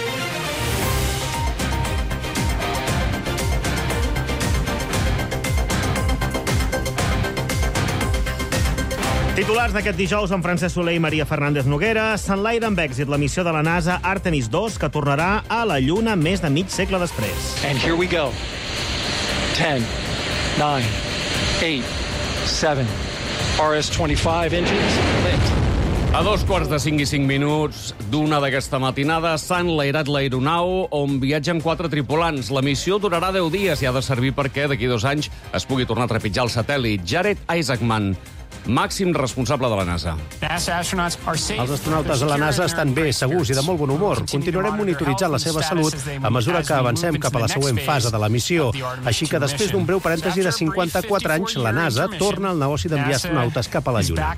Titulars d'aquest dijous amb Francesc Soler i Maria Fernández Noguera. S'enlaira amb èxit la missió de la NASA Artemis 2, que tornarà a la Lluna més de mig segle després. And here we go. 10, 9, 8, 7, RS-25 engines lit. A 4:45 d'una d'aquesta matinada s'ha enlairat l'aeronau on viatgen 4 tripulants. La missió durarà 10 dies i ha de servir perquè d'aquí 2 anys es pugui tornar a trepitjar el satèl·lit. Jared Isaacman, màxim responsable de la NASA. Els astronautes de la NASA estan bé, segurs i de molt bon humor. Continuarem monitoritzant la seva salut a mesura que avancem cap a la següent fase de la missió. Així que després d'un breu parèntesi de 54 anys, la NASA torna al negoci d'enviar astronautes cap a la Lluna.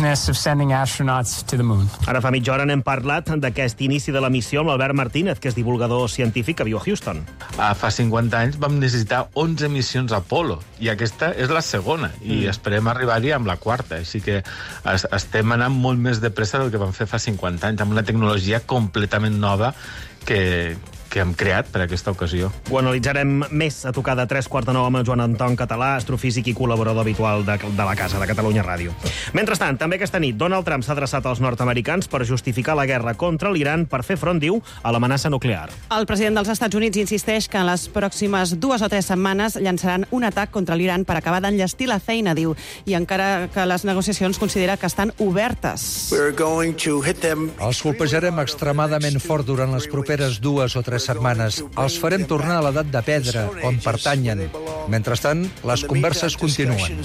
Ara fa mitja hora n'hem parlat d'aquest inici de la missió amb l'Albert Martínez, que és divulgador científic que viu a Houston. Fa 50 anys vam necessitar 11 missions Apollo, i aquesta és la segona, i esperem arribar-hi amb la quarta, així que estem anant molt més de pressa del que vam fer fa 50 anys, amb una tecnologia completament nova que hem creat per aquesta ocasió. Ho analitzarem més a tocar de 3:45 amb el Joan Anton Català, astrofísic i col·laborador habitual de la casa, de Catalunya Ràdio. Mentrestant, també aquesta nit, Donald Trump s'ha adreçat als nord-americans per justificar la guerra contra l'Iran per fer front, diu, a l'amenaça nuclear. El president dels Estats Units insisteix que en les pròximes 2 o 3 setmanes llançaran un atac contra l'Iran per acabar d'enllestir la feina, diu, i encara que les negociacions considera que estan obertes. Els colpejarem extremadament fort durant les properes 2 o 3 setmanes. Els farem tornar a l'edat de pedra, on pertanyen. Mentrestant, les converses continuen.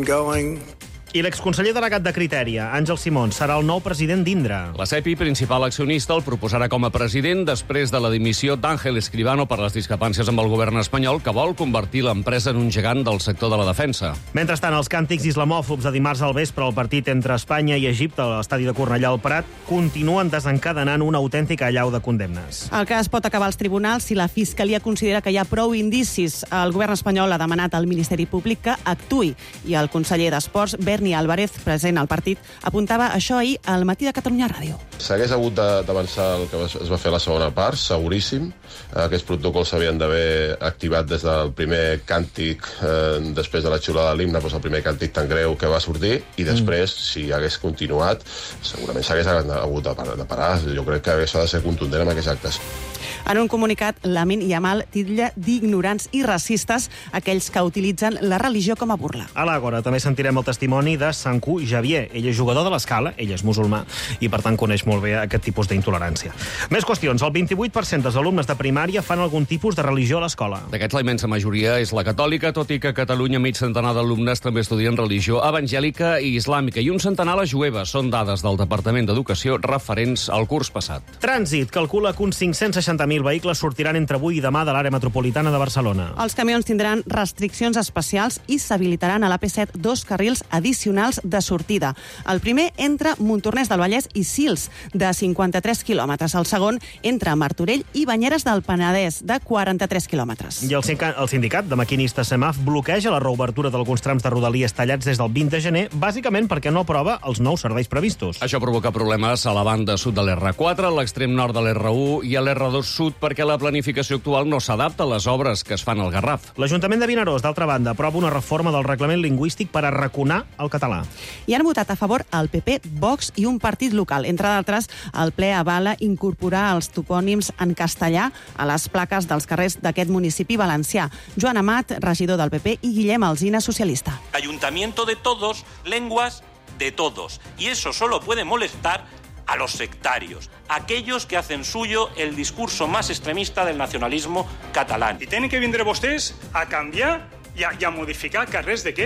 I l'exconseller delegat de Criteria, Àngel Simón, serà el nou president d'Indra. La CEPI, principal accionista, el proposarà com a president després de la dimissió d'Àngel Escribano per les discrepàncies amb el govern espanyol, que vol convertir l'empresa en un gegant del sector de la defensa. Mentrestant, els càntics islamòfobs de dimarts al vespre al partit entre Espanya i Egipte a l'estadi de Cornellà al Prat continuen desencadenant una autèntica allau de condemnes. El cas pot acabar als tribunals si la Fiscalia considera que hi ha prou indicis. El govern espanyol ha demanat al Ministeri Públic que actuï, i el conseller d'Esports, Berni Álvarez, present al partit, apuntava això ahir al Matí de Catalunya Ràdio. S'hagués hagut d'avançar el que es va fer a la segona part, seguríssim. Aquests protocols s'havien d'haver activat des del primer càntic, després de la xiulada de l'himne, el primer càntic tan greu que va sortir, i després, si hagués continuat, segurament s'hagués hagut de parar. Jo crec que s'ha de ser contundent amb aquests actes. En un comunicat, Lamine Yamal titlla d'ignorants i racistes aquells que utilitzen la religió com a burla. A l'Àgora també sentirem el testimoni de Sanku Javier. Ell és jugador de l'Escala, ell és musulmà, i per tant coneix molt bé aquest tipus d'intolerància. Més qüestions. El 28% dels alumnes de primària fan algun tipus de religió a l'escola. D'aquests, la immensa majoria és la catòlica, tot i que a Catalunya mig centenar d'alumnes també estudien religió evangèlica i islàmica, i un centenar la jueva. Són dades del Departament d'Educació referents al curs passat. Trànsit calcula que uns 560.000 vehicles sortiran entre avui i demà de l'àrea metropolitana de Barcelona. Els camions tindran restriccions especials i s'habilitaran a l'AP7 2 carrils addicionals de sortida. El primer entre Montornès del Vallès i Sils, de 53 quilòmetres. El segon entre Martorell i Banyeres del Penedès, de 43 quilòmetres. I el sindicat de maquinistes SEMAF bloqueja la reobertura d'alguns trams de Rodalies tallats des del 20 de gener, bàsicament perquè no aprova els nous serveis previstos. Això provoca problemes a la banda sud de l'R4, a l'extrem nord de l'R1 i a l'R2 sud, perquè la planificació actual no s'adapta a les obres que es fan al Garraf. L'Ajuntament de Vinaròs, d'altra banda, aprova una reforma del reglament lingüístic per arraconar el català. I han votat a favor el PP, Vox i un partit local. Entre d'altres, el ple avala incorporar els topònims en castellà a les plaques dels carrers d'aquest municipi valencià. Joan Amat, regidor del PP, i Guillem Alsina, socialista. Ayuntamiento de todos, lenguas de todos. Y eso solo puede molestar a los sectarios, aquellos que hacen suyo el discurso más extremista del nacionalismo catalán. I tenen que vindre vostès a canviar i a modificar carrers de què?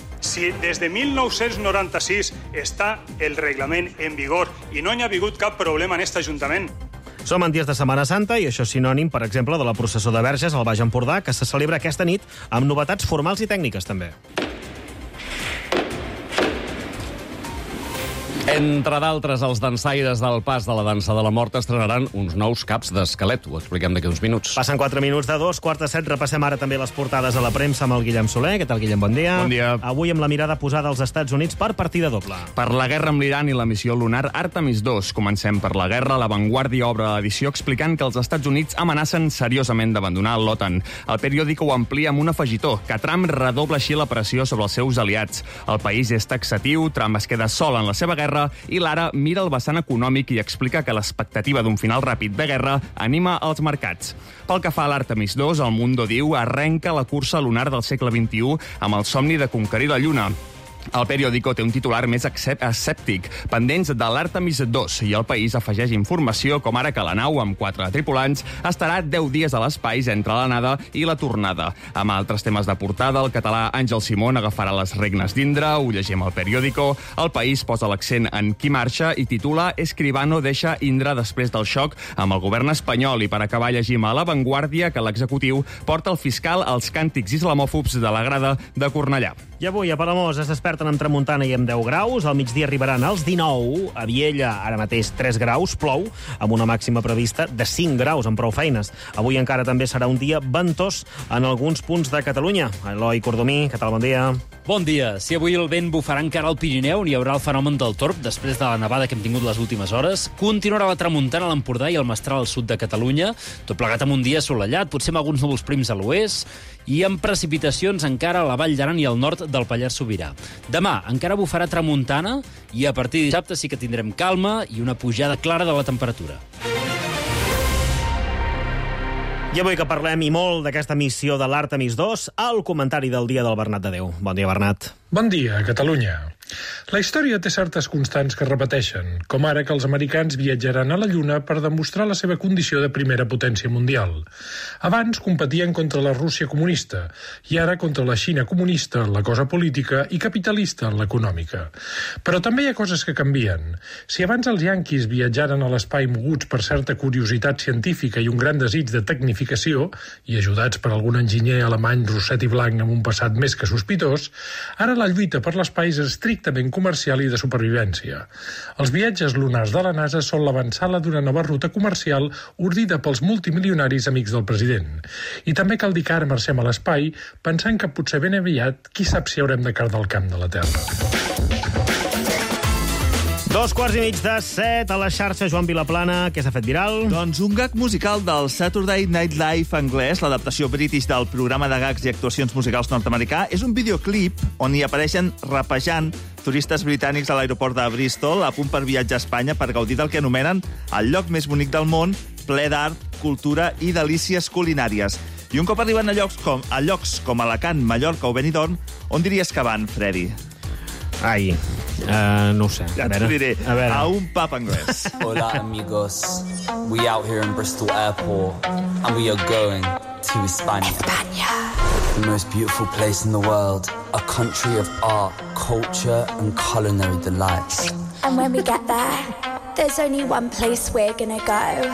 Si des de 1996 està el reglament en vigor i no hi ha hagut cap problema en aquest Ajuntament. Som en dies de Setmana Santa i això és sinònim, per exemple, de la processó de Verges al Baix Empordà, que se celebra aquesta nit amb novetats formals i tècniques, també. Entre d'altres, els dansaires del Pas de la Dansa de la Mort estrenaran uns nous caps d'esquelet. Ho expliquem d'aquí uns minuts. Passen 4 minuts de 2:45. Repassem ara també les portades a la premsa amb el Guillem Soler. Què tal, Guillem? Bon dia. Bon dia. Avui amb la mirada posada als Estats Units per partida doble. Per la guerra amb l'Iran i la missió lunar Artemis II. Comencem per la guerra. La Vanguardia obre l'edició explicant que els Estats Units amenacen seriosament d'abandonar l'OTAN. El periòdico ho amplia amb un afegitó, que Trump redobla així la pressió sobre els seus aliats. El país és taxatiu, Trump es queda sol en la seva guerra i l'Ara mira el vessant econòmic i explica que l'expectativa d'un final ràpid de guerra anima els mercats. Pel que fa a l'Artemis II, el Mundo diu arrenca la cursa lunar del segle XXI amb el somni de conquerir la Lluna. El periòdico té un titular més escèptic, pendents de l'Artemis II, i el país afegeix informació com ara que la nau, amb 4 tripulants, estarà 10 dies a l'espai entre l'anada i la tornada. Amb altres temes de portada, el català Àngel Simón agafarà les regnes d'Indra, ho llegim al periòdico. El país posa l'accent en qui marxa i titula Escribano deixa Indra després del xoc amb el govern espanyol. I per acabar llegim a La Vanguardia que l'executiu porta el fiscal als càntics islamòfobs de la grada de Cornellà. I avui a Palamós es desperten amb tramuntana i amb 10 graus. Al migdia arribaran als 19. A Viella, ara mateix 3 graus, plou, amb una màxima prevista de 5 graus, amb prou feines. Avui encara també serà un dia ventós en alguns punts de Catalunya. Eloi Cordomí, què tal? Bon dia. Bon dia. Si avui el vent bufarà encara al Pirineu, n'hi haurà el fenomen del torb després de la nevada que hem tingut les últimes hores. Continuarà la tramuntana a l'Empordà i el Mestral al sud de Catalunya, tot plegat amb un dia assolellat, potser amb alguns núvols prims a l'oest, i amb precipitacions encara a la Vall d'Aran i al nord del Pallars Sobirà. Demà encara bufarà tramuntana i a partir de dissabte sí que tindrem calma i una pujada clara de la temperatura. I avui que parlem i molt d'aquesta missió de l'Artemis II, el comentari del dia del Bernat de Déu. Bon dia, Bernat. Bon dia, Catalunya. La història té certes constants que es repeteixen, com ara que els americans viatjaran a la Lluna per demostrar la seva condició de primera potència mundial. Abans competien contra la Rússia comunista i ara contra la Xina comunista en la cosa política i capitalista en l'econòmica. Però també hi ha coses que canvien. Si abans els yanquis viatjaren a l'espai moguts per certa curiositat científica i un gran desig de tecnificació, i ajudats per algun enginyer alemany rosset i blanc amb un passat més que sospitós, ara la lluita per l'espai és estrictament comercial i de supervivència. Els viatges lunars de la NASA són l'avançada d'una nova ruta comercial ordida pels multimilionaris amics del president. I també cal dir que ara marxem a l'espai pensant que potser ben aviat qui sap si haurem de cardar el camp de la Terra. 6:45 a la xarxa. Joan Vilaplana, què s'ha fet viral? Doncs un gag musical del Saturday Night Live anglès, l'adaptació british del programa de gags i actuacions musicals nord-americà, és un videoclip on hi apareixen rapejant turistes britànics a l'aeroport de Bristol a punt per viatjar a Espanya per gaudir del que anomenen el lloc més bonic del món, ple d'art, cultura i delícies culinàries. I un cop arriben a llocs com Alacant, Mallorca o Benidorm, on diries que van, Freddy? Ai, no ho sé. Ja t'ho diré. A un pub anglès. Hola, amigos. We out here in Bristol Airport and we are going to España. The most beautiful place in the world. A country of art, culture and culinary delights. And when we get there, there's only one place we're gonna go.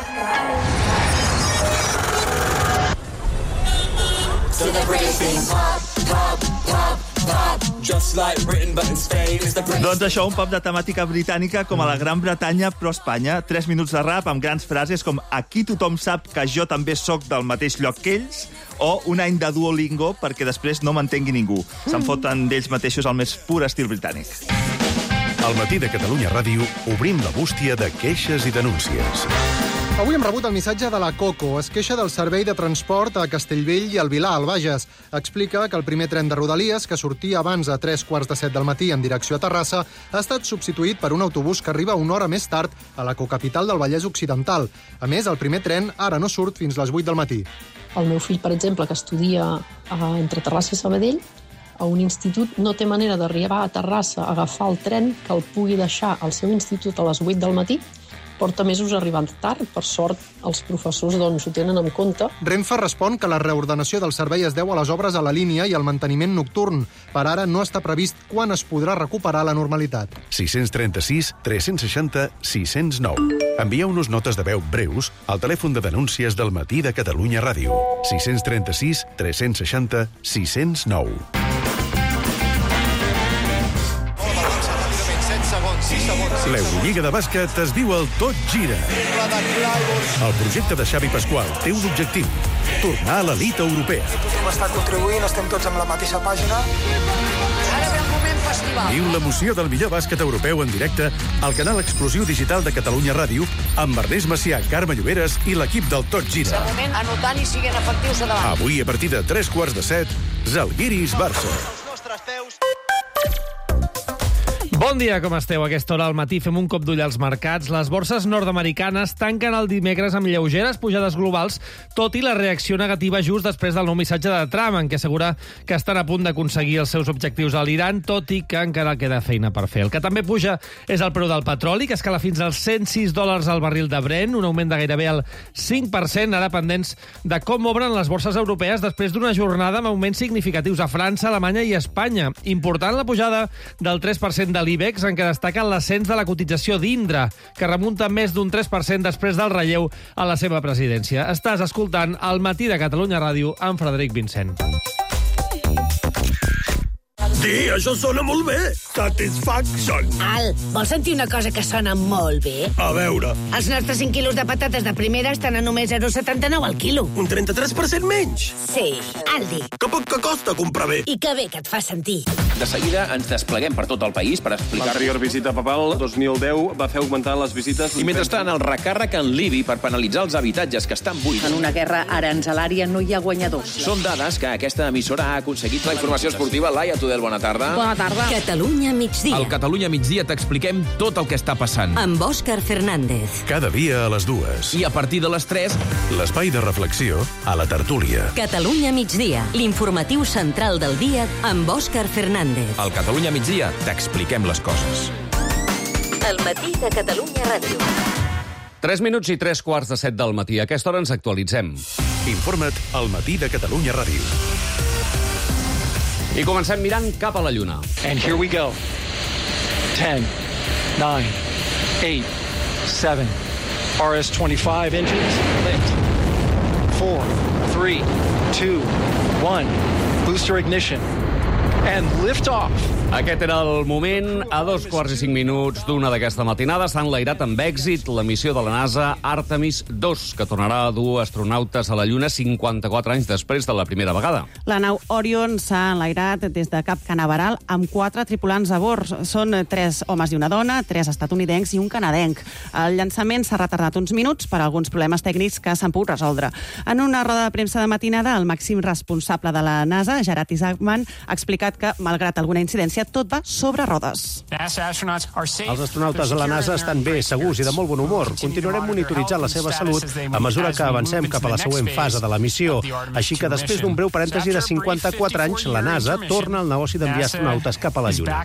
To the British pub. Just like Britain, but in Spain is the British... Doncs això, un pub de temàtica britànica com a la Gran Bretanya, però Espanya. 3 minuts de rap amb grans frases com aquí tothom sap que jo també sóc del mateix lloc que ells, o un any de Duolingo perquè després no m'entengui ningú. Se'n foten d'ells mateixos al més pur estil britànic. Al matí de Catalunya Ràdio obrim la bústia de queixes i denúncies. Avui hem rebut el missatge de la Coco. Es queixa del servei de transport a Castellvell i al Vilar, al Bages. Explica que el primer tren de Rodalies, que sortia abans a 7:45 del matí en direcció a Terrassa, ha estat substituït per un autobús que arriba una hora més tard a la cocapital del Vallès Occidental. A més, el primer tren ara no surt fins les 8 del matí. El meu fill, per exemple, que estudia entre Terrassa i Sabadell, a un institut no té manera d'arribar a Terrassa, agafar el tren que el pugui deixar al seu institut a les 8 del matí, porta mesos arribant tard. Per sort, els professors ho tenen en compte. Renfe respon que la reordenació del servei es deu a les obres a la línia i al manteniment nocturn. Per ara no està previst quan es podrà recuperar la normalitat. 636 360 609. Envieu-nos notes de veu breus al telèfon de denúncies del matí de Catalunya Ràdio. 636 360 609. Hola, balança ràpidament, 7 segons, 6 L'Eurolliga de bàsquet es diu el Tot Gira. El projecte de Xavi Pasqual té un objectiu: tornar a l'elit europea. Tothom està contribuint, estem tots amb la mateixa pàgina. Ara ve el moment festival. Viu l'emoció del millor bàsquet europeu en directe al canal exclusiu digital de Catalunya Ràdio amb Ernest Macià, Carme Lloberes i l'equip del Tot Gira. De moment, anotant i siguin efectius a davant. Avui, a partir de 7:15, Zalgiris-Barça. Bon dia, com esteu? A aquesta hora al matí fem un cop d'ull als mercats. Les borses nord-americanes tanquen el dimecres amb lleugeres pujades globals, tot i la reacció negativa just després del nou missatge de Trump, en què assegura que estan a punt d'aconseguir els seus objectius a l'Iran, tot i que encara queda feina per fer. El que també puja és el preu del petroli, que escala fins als $106 al barril de Brent, un augment de gairebé el 5%, ara pendents de com obren les borses europees després d'una jornada amb augments significatius a França, Alemanya i Espanya. Important la pujada del 3% de l'IBEX, en què destaca l'ascens de la cotització d'Indra, que remunta més d'un 3% després del relleu a la seva presidència. Estàs escoltant El matí de Catalunya Ràdio amb Frederic Vincent. Sí, això sona molt bé. Satisfaction. Al, vols sentir una cosa que sona molt bé? A veure. Els nostres 5 quilos de patates de primera estan a només 0,79 al quilo. Un 33% menys? Sí, Aldi. Que poc que costa comprar bé. I que bé que et fa sentir. De seguida ens despleguem per tot el país per explicar... L'anterior visita papal, 2010, va fer augmentar les visites... I mentrestant, el recàrrec en l'IBI per penalitzar els habitatges que estan buits. En una guerra aranzelària no hi ha guanyadors. Són dades que aquesta emissora ha aconseguit. La informació esportiva, Laia Tudel, bona tarda. Bona tarda. Catalunya migdia. Al Catalunya migdia t'expliquem tot el que està passant. Amb Òscar Fernández. Cada dia a les 2. I a partir de les 3... L'espai de reflexió a la tertúlia. Catalunya migdia, l'informatiu central del dia amb Òscar Fernández. Al Catalunya migdia t'expliquem les coses. El matí de Catalunya Ràdio. 3 minuts i 3:15 del matí. A aquesta hora ens actualitzem. Informa't al matí de Catalunya Ràdio. I comencem mirant cap a la Lluna. And here we go. 10, 9, 8, 7. RS-25 engines lit. 4, 3, 2, 1. Booster ignition. And lift off. Aquest era el moment. A 2:05 d'una d'aquesta matinada s'ha enlairat amb èxit la missió de la NASA Artemis 2, que tornarà a dur astronautes a la Lluna 54 anys després de la primera vegada. La nau Orion s'ha enlairat des de Cap Canaveral amb 4 tripulants a bord. Són 3 homes i una dona, 3 estatunidencs i un canadenc. El llançament s'ha retardat uns minuts per alguns problemes tècnics que s'han pogut resoldre. En una roda de premsa de matinada, el màxim responsable de la NASA, Gerard Isaacman, ha explicat que, malgrat alguna incidència, tot va sobre rodes. Els astronautes de la NASA estan bé, segurs i de molt bon humor. Continuarem monitoritzant la seva salut a mesura que avancem cap a la següent fase de la missió. Així que després d'un breu parèntesi de 54 anys, la NASA torna al negoci d'enviar astronautes cap a la Lluna.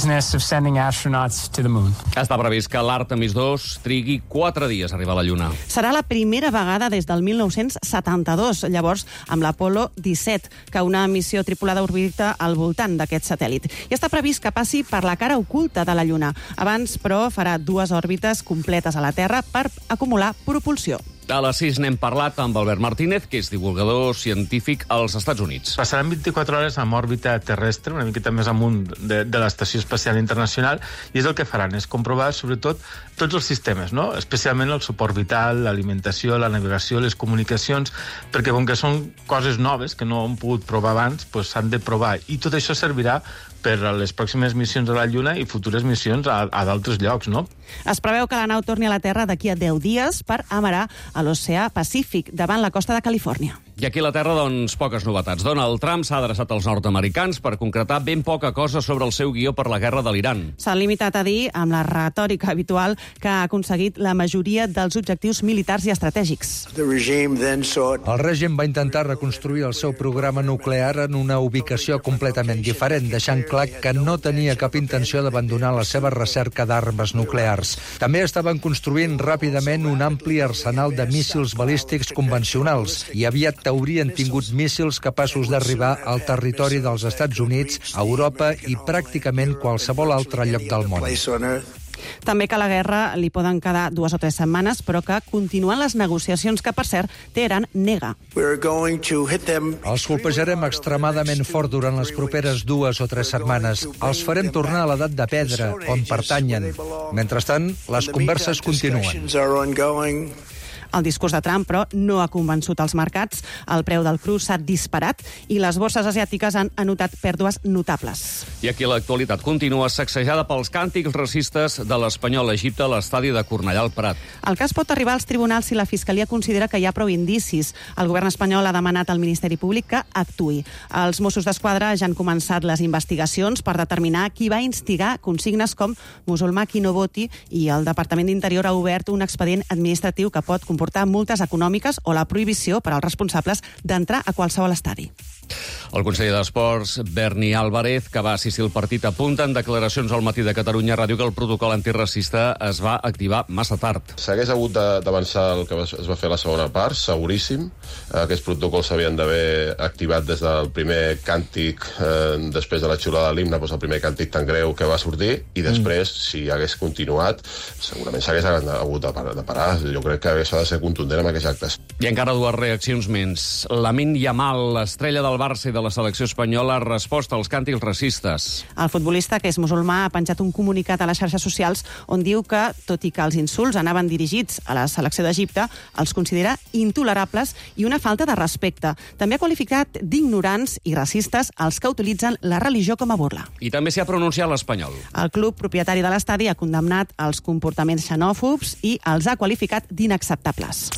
Està previst que l'Artemis 2 trigui 4 dies a arribar a la Lluna. Serà la primera vegada des del 1972, llavors amb l'Apolo 17, que una missió tripulada orbita al voltant d'aquest satèl·lit. I està previst que passi per la cara oculta de la Lluna. Abans, però, farà 2 òrbites completes a la Terra per acumular propulsió. A les 6 n'hem parlat amb Albert Martínez, que és divulgador científic als Estats Units. Passaran 24 hores amb òrbita terrestre, una miqueta més amunt de l'Estació Espacial Internacional, i és el que faran, és comprovar, sobretot, tots els sistemes, no? Especialment el suport vital, l'alimentació, la navegació, les comunicacions, perquè com que són coses noves que no han pogut provar abans, doncs s'han de provar. I tot això servirà per a les pròximes missions a la Lluna i futures missions a d'altres llocs, no? Es preveu que la nau torni a la Terra d'aquí a 10 dies per amarar a l'oceà Pacífic, davant la costa de Califòrnia. I aquí a la Terra, doncs, poques novetats. Donald Trump s'ha adreçat als nord-americans per concretar ben poca cosa sobre el seu guió per la guerra de l'Iran. S'ha limitat a dir, amb la retòrica habitual, que ha aconseguit la majoria dels objectius militars i estratègics. El règim va intentar reconstruir el seu programa nuclear en una ubicació completament diferent, deixant clar que no tenia cap intenció d'abandonar la seva recerca d'armes nuclears. També estaven construint ràpidament un ampli arsenal de míssils balístics convencionals i aviat haurien tingut míssils capaços d'arribar al territori dels Estats Units, a Europa i pràcticament qualsevol altre lloc del món. També que a la guerra li poden quedar 2 o 3 setmanes, però que continuen les negociacions que, per cert, Teheran nega. Els colpejarem extremadament fort durant les properes 2 o 3 setmanes. Els farem tornar a l'edat de pedra, on pertanyen. Mentrestant, les converses continuen. El discurs de Trump, però, no ha convençut els mercats. El preu del cru s'ha disparat i les borses asiàtiques han anotat pèrdues notables. I aquí l'actualitat continua sacsejada pels càntics racistes de l'Espanyol a Egipte a l'estadi de Cornellà al Prat. El cas pot arribar als tribunals si la Fiscalia considera que hi ha prou indicis. El govern espanyol ha demanat al Ministeri Públic que actuï. Els Mossos d'Esquadra ja han començat les investigacions per determinar qui va instigar consignes com musulmà qui no voti, i el Departament d'Interior ha obert un expedient administratiu que pot comportar multes econòmiques o la prohibició per als responsables d'entrar a qualsevol estadi. El conseller d'Esports, Berni Álvarez, que va assistir al partit, apunta en declaracions al Matí de Catalunya Ràdio que el protocol antiracista es va activar massa tard. S'hagués hagut d'avançar el que es va fer a la segona part, seguríssim. Aquests protocols s'havien d'haver activat des del primer càntic, després de la xiulada de l'himne, doncs el primer càntic tan greu que va sortir, i després, si hagués continuat, segurament s'hagués hagut de parar. Jo crec que s'ha de ser contundent amb aquests actes. I encara 2 reaccions més. Lamine Yamal, l'estrella del Barça i de la selecció espanyola, ha respost als càntics racistes. El futbolista, que és musulmà, ha penjat un comunicat a les xarxes socials on diu que, tot i que els insults anaven dirigits a la selecció d'Egipte, els considera intolerables i una falta de respecte. També ha qualificat d'ignorants i racistes els que utilitzen la religió com a burla. I també s'hi ha pronunciat l'Espanyol. El club propietari de l'estadi ha condemnat els comportaments xenòfobs i els ha qualificat d'inacceptables.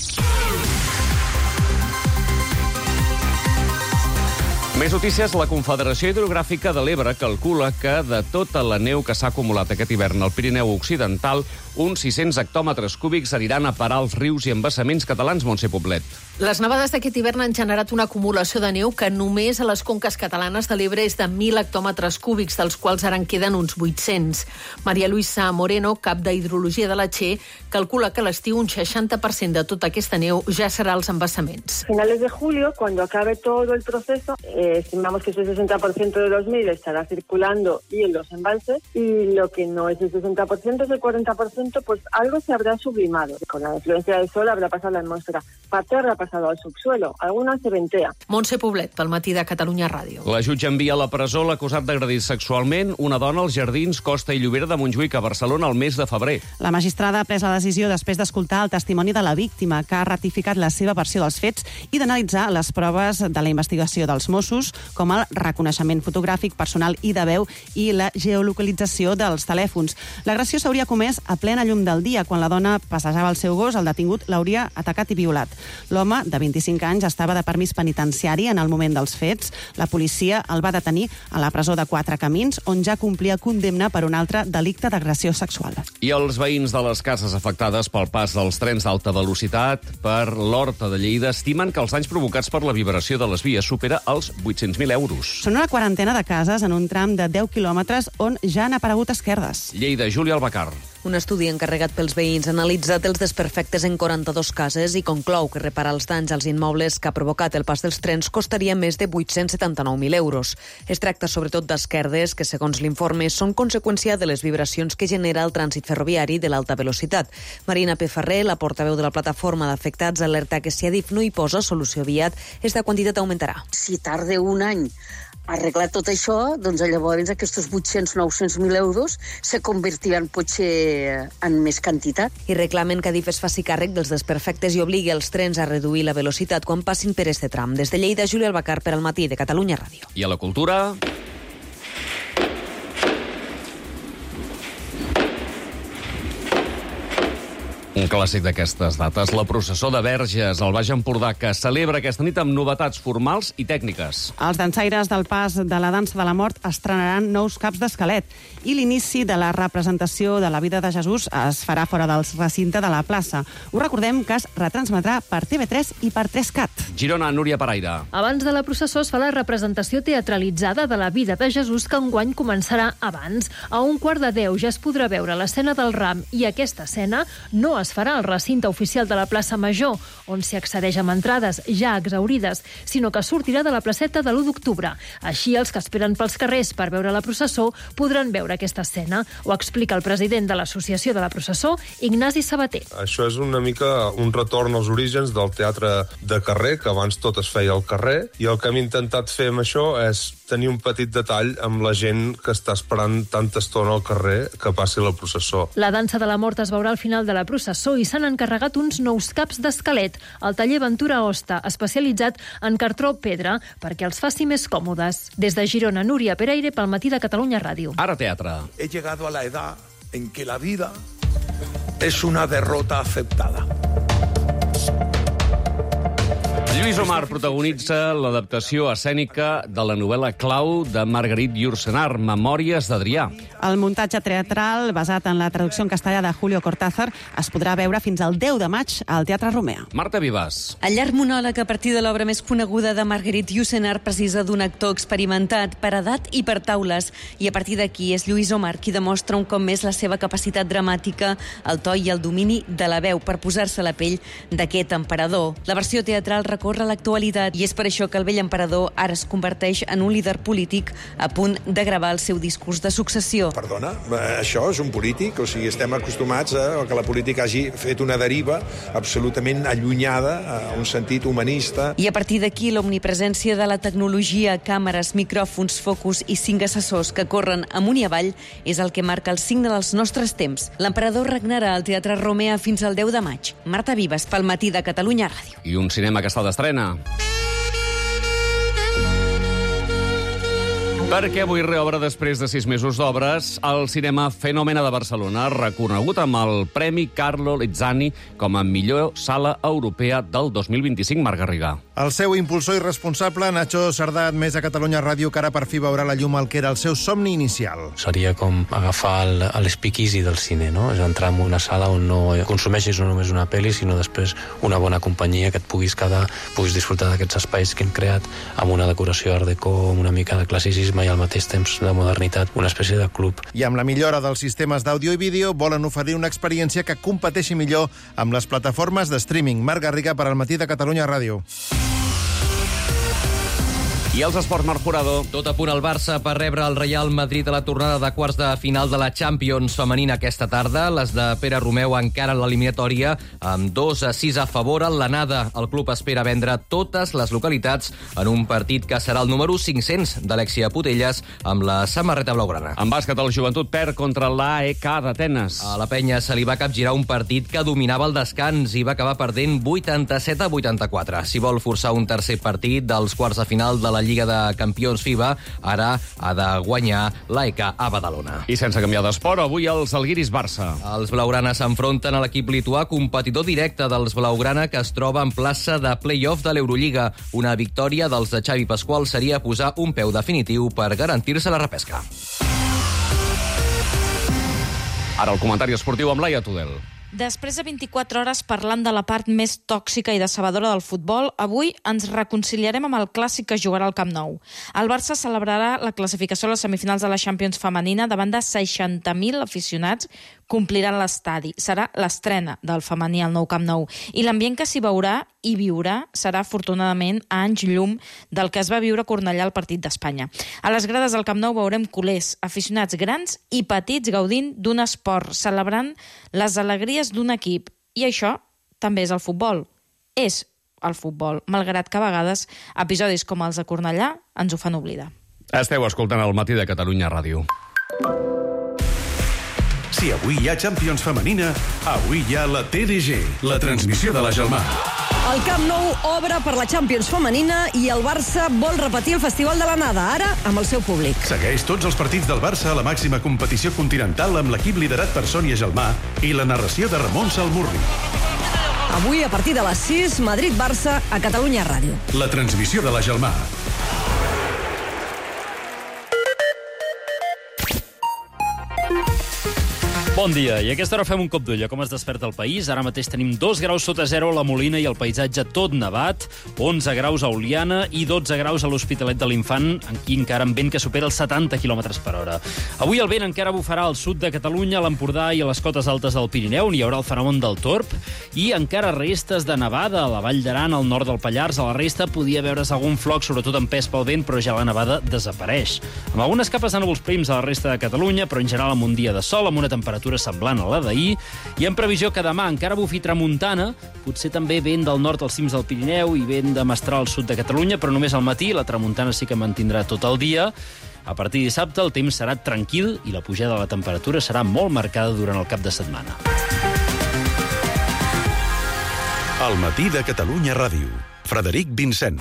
Més notícies. La Confederació Hidrogràfica de l'Ebre calcula que de tota la neu que s'ha acumulat aquest hivern al Pirineu Occidental, uns 600 hectòmetres cúbics aniran a parar als rius i embassaments catalans. Montse Poblet. Les nevades d'aquest hivern han generat una acumulació de neu que només a les conques catalanes de l'Ebre és de 1.000 hectòmetres cúbics, dels quals ara en queden uns 800. María Luisa Moreno, cap d'Hidrologia de la Che, calcula que a l'estiu un 60% de tota aquesta neu ja serà als embassaments. Finales de julio, cuando acabe todo el proceso, estimamos que ese 60% de los 1.000 estará circulando y en los embalses, y lo que no es el 60%, es el 40%, pues algo se habrá sublimado. Con la influencia del sol habrá pasado la atmósfera. Per terra ha pasado al subsuelo. Alguna se ventea. Montse Poblet, pel Matí de Catalunya Ràdio. La jutge envia a la presó l'acusat d'agredir sexualment una dona als jardins Costa i Llobera de Montjuïc, a Barcelona, el mes de febrer. La magistrada ha pres la decisió després d'escoltar el testimoni de la víctima, que ha ratificat la seva versió dels fets i d'analitzar les proves de la investigació dels Mossos, com el reconeixement fotogràfic, personal i de veu i la geolocalització dels telèfons. L'agressió s'hauria comès a plena llum del dia. Quan la dona passejava el seu gos, el detingut l'hauria atacat i violat. L'home, de 25 anys, estava de permís penitenciari en el moment dels fets. La policia el va detenir a la presó de Quatre Camins, on ja complia condemna per un altre delicte d'agressió sexual. I els veïns de les cases afectades pel pas dels trens d'alta velocitat per l'Horta de Lleida estimen que els danys provocats per la vibració de les vies supera els 800.000 euros. Són una quarantena de cases en un tram de 10 quilòmetres on ja han aparegut esquerdes. Lleida, Júlia Albacar. Un estudi encarregat pels veïns ha analitzat els desperfectes en 42 cases i conclou que reparar els danys als immobles que ha provocat el pas dels trens costaria més de 879.000 euros. Es tracta sobretot d'esquerdes que, segons l'informe, són conseqüència de les vibracions que genera el trànsit ferroviari de l'alta velocitat. Marina P. Ferrer, la portaveu de la plataforma d'afectats, alerta que si Adif no hi posa solució aviat, esta quantitat augmentarà. Si tarda un any arreglar tot això, doncs llavors aquests 800-900.000 euros se convertiran potser en més quantitat. I reclamen que Adif es faci càrrec dels desperfectes i obligui els trens a reduir la velocitat quan passin per este tram. Des de Lleida, Júlia Albacar, per al Matí de Catalunya Ràdio. I a la cultura... Un clàssic d'aquestes dates, la processó de Verges al Baix Empordà, que celebra aquesta nit amb novetats formals i tècniques. Els dansaires del pas de la dansa de la mort estrenaran nous caps d'esquelet i l'inici de la representació de la vida de Jesús es farà fora del recinte de la plaça. Ho recordem que es retransmetrà per TV3 i per 3CAT. Girona, Núria Paraire. Abans de la processó es fa la representació teatralitzada de la vida de Jesús, que enguany començarà abans. A 1:15 ja es podrà veure l'escena del ram, i aquesta escena no es farà al recinte oficial de la plaça Major, on s'hi accedeix amb entrades ja exhaurides, sinó que sortirà de la placeta de l'1 d'octubre. Així, els que esperen pels carrers per veure la processó podran veure aquesta escena. Ho explica el president de l'Associació de la Processó, Ignasi Sabater. Això és una mica un retorn als orígens del teatre de carrer, que abans tot es feia al carrer, i el que hem intentat fer amb això és tenir un petit detall amb la gent que està esperant tanta estona al carrer que passi la processó. La dansa de la mort es veurà al final de la processó i s'han encarregat uns nous caps d'esquelet al taller Ventura Hosta, especialitzat en cartró pedra, perquè els faci més còmodes. Des de Girona, Núria Pereire, pel Matí de Catalunya Ràdio. Ara teatre. He llegado a la edad en que la vida es una derrota aceptada. Lluís Omar protagonitza l'adaptació escènica de la novel·la clau de Marguerite Yourcenar, Memòries d'Adrià. El muntatge teatral, basat en la traducció en castellà de Julio Cortázar, es podrà veure fins al 10 de maig al Teatre Romea. Marta Vivas. El llarg monòleg a partir de l'obra més coneguda de Marguerite Yourcenar precisa d'un actor experimentat per edat i per taules, i a partir d'aquí és Lluís Omar qui demostra un cop més la seva capacitat dramàtica, el to i el domini de la veu per posar-se a la pell d'aquest emperador. La versió teatral recorre l'actualitat i és per això que el vell emperador ara es converteix en un líder polític a punt de gravar el seu discurs de successió. Perdona, això és un polític? O sigui, estem acostumats a que la política hagi fet una deriva absolutament allunyada a un sentit humanista. I a partir d'aquí l'omnipresència de la tecnologia, càmeres, micròfons, focus i 5 assessors que corren amunt i avall és el que marca el signe dels nostres temps. L'emperador regnarà al Teatre Romea fins al 10 de maig. Marta Vivas, pel Matí de Catalunya Ràdio. I un cinema que està d'estrena. Perquè avui reobre després de 6 mesos d'obres el cinema Fenòmena de Barcelona, reconegut amb el Premi Carlo Lizzani com a millor sala europea del 2025, Marc Garrigà. El seu impulsor i responsable, Nacho Sardà, ha admès a Catalunya Ràdio que ara per fi veurà la llum el que era el seu somni inicial. Seria com agafar l'espeakeasy del cine, no? És entrar en una sala on no consumeixis no només una pel·li, sinó després una bona companyia que et puguis quedar, puguis disfrutar d'aquests espais que hem creat amb una decoració art déco, amb una mica de classicisme i al mateix temps de modernitat, una espècie de club. I amb la millora dels sistemes d'àudio i vídeo volen oferir una experiència que competeixi millor amb les plataformes de streaming. Marc Garriga per al Matí de Catalunya Ràdio. I els esports, Marc Jurado. Tot a punt al Barça per rebre el Real Madrid a la tornada de quarts de final de la Champions femenina aquesta tarda. Les de Pere Romeu encara en l'eliminatòria amb 2-6 a favor. En l'anada, el club espera vendre totes les localitats en un partit que serà el número 500 d'Alexia Putelles amb la samarreta blaugrana. En bàsquet, el Joventut perd contra l'AEK d'Atenes. A la penya se li va capgirar un partit que dominava el descans i va acabar perdent 87-84. Si vol forçar un tercer partit dels quarts de final de la Lliga de Campions FIBA, ara ha de guanyar l'AEK a Badalona. I sense canviar d'esport, avui els Zalgiris Barça. Els blaugrana s'enfronten a l'equip lituà, competidor directe dels blaugrana, que es troba en plaça de play-off de l'Eurolliga. Una victòria dels de Xavi Pasqual seria posar un peu definitiu per garantir-se la repesca. Ara el comentari esportiu amb Laia Tudel. Després de 24 hores parlant de la part més tòxica i decebedora del futbol, avui ens reconciliarem amb el clàssic que jugarà al Camp Nou. El Barça celebrarà la classificació a les semifinals de la Champions femenina davant de 60.000 aficionats que ompliran l'estadi. Serà l'estrena del femení al nou Camp Nou. I l'ambient que s'hi veurà i viurà serà, afortunadament, a anys llum del que es va viure a Cornellà al partit d'Espanya. A les grades del Camp Nou veurem culers, aficionats grans i petits gaudint d'un esport, celebrant les alegries d'un equip. I això també és el futbol. És el futbol, malgrat que a vegades episodis com els de Cornellà ens ho fan oblidar. Esteu escoltant el Matí de Catalunya Ràdio. Si avui hi ha Champions femenina, avui hi ha la TDG, la transmissió de la Gelmar. El Camp Nou obre per la Champions femenina i el Barça vol repetir el Festival de l'Anada, ara amb el seu públic. Segueix tots els partits del Barça a la màxima competició continental amb l'equip liderat per Sònia Gelmar i la narració de Ramon Salmurri. Avui, a partir de les 6, Madrid-Barça a Catalunya Ràdio. La transmissió de la Gelmar. Bon dia, i a aquesta hora fem un cop d'ull a com es desperta el país. Ara mateix tenim 2 graus sota zero a la Molina i el paisatge tot nevat, 11 graus a Oliana i 12 graus a l'Hospitalet de l'Infant, aquí encara amb vent que supera els 70 km per hora. Avui el vent encara bufarà al sud de Catalunya, a l'Empordà i a les cotes altes del Pirineu, on hi haurà el fenomen del torb, i encara restes de nevada a la Vall d'Aran, al nord del Pallars. A la resta podia veure's algun floc, sobretot empès pel vent, però ja la nevada desapareix. Amb algunes capes de núvols prims a la resta de Catalunya, però en general amb un dia de sol, amb una temperatura semblant a la d'ahir, i en previsió que demà encara bufi tramuntana, potser també vent del nord als cims del Pirineu i vent de mestral al sud de Catalunya, però només al matí. La tramuntana sí que mantindrà tot el dia. A partir de dissabte el temps serà tranquil i la pujada de la temperatura serà molt marcada durant el cap de setmana. Al matí de Catalunya Ràdio. Frederic Vincent.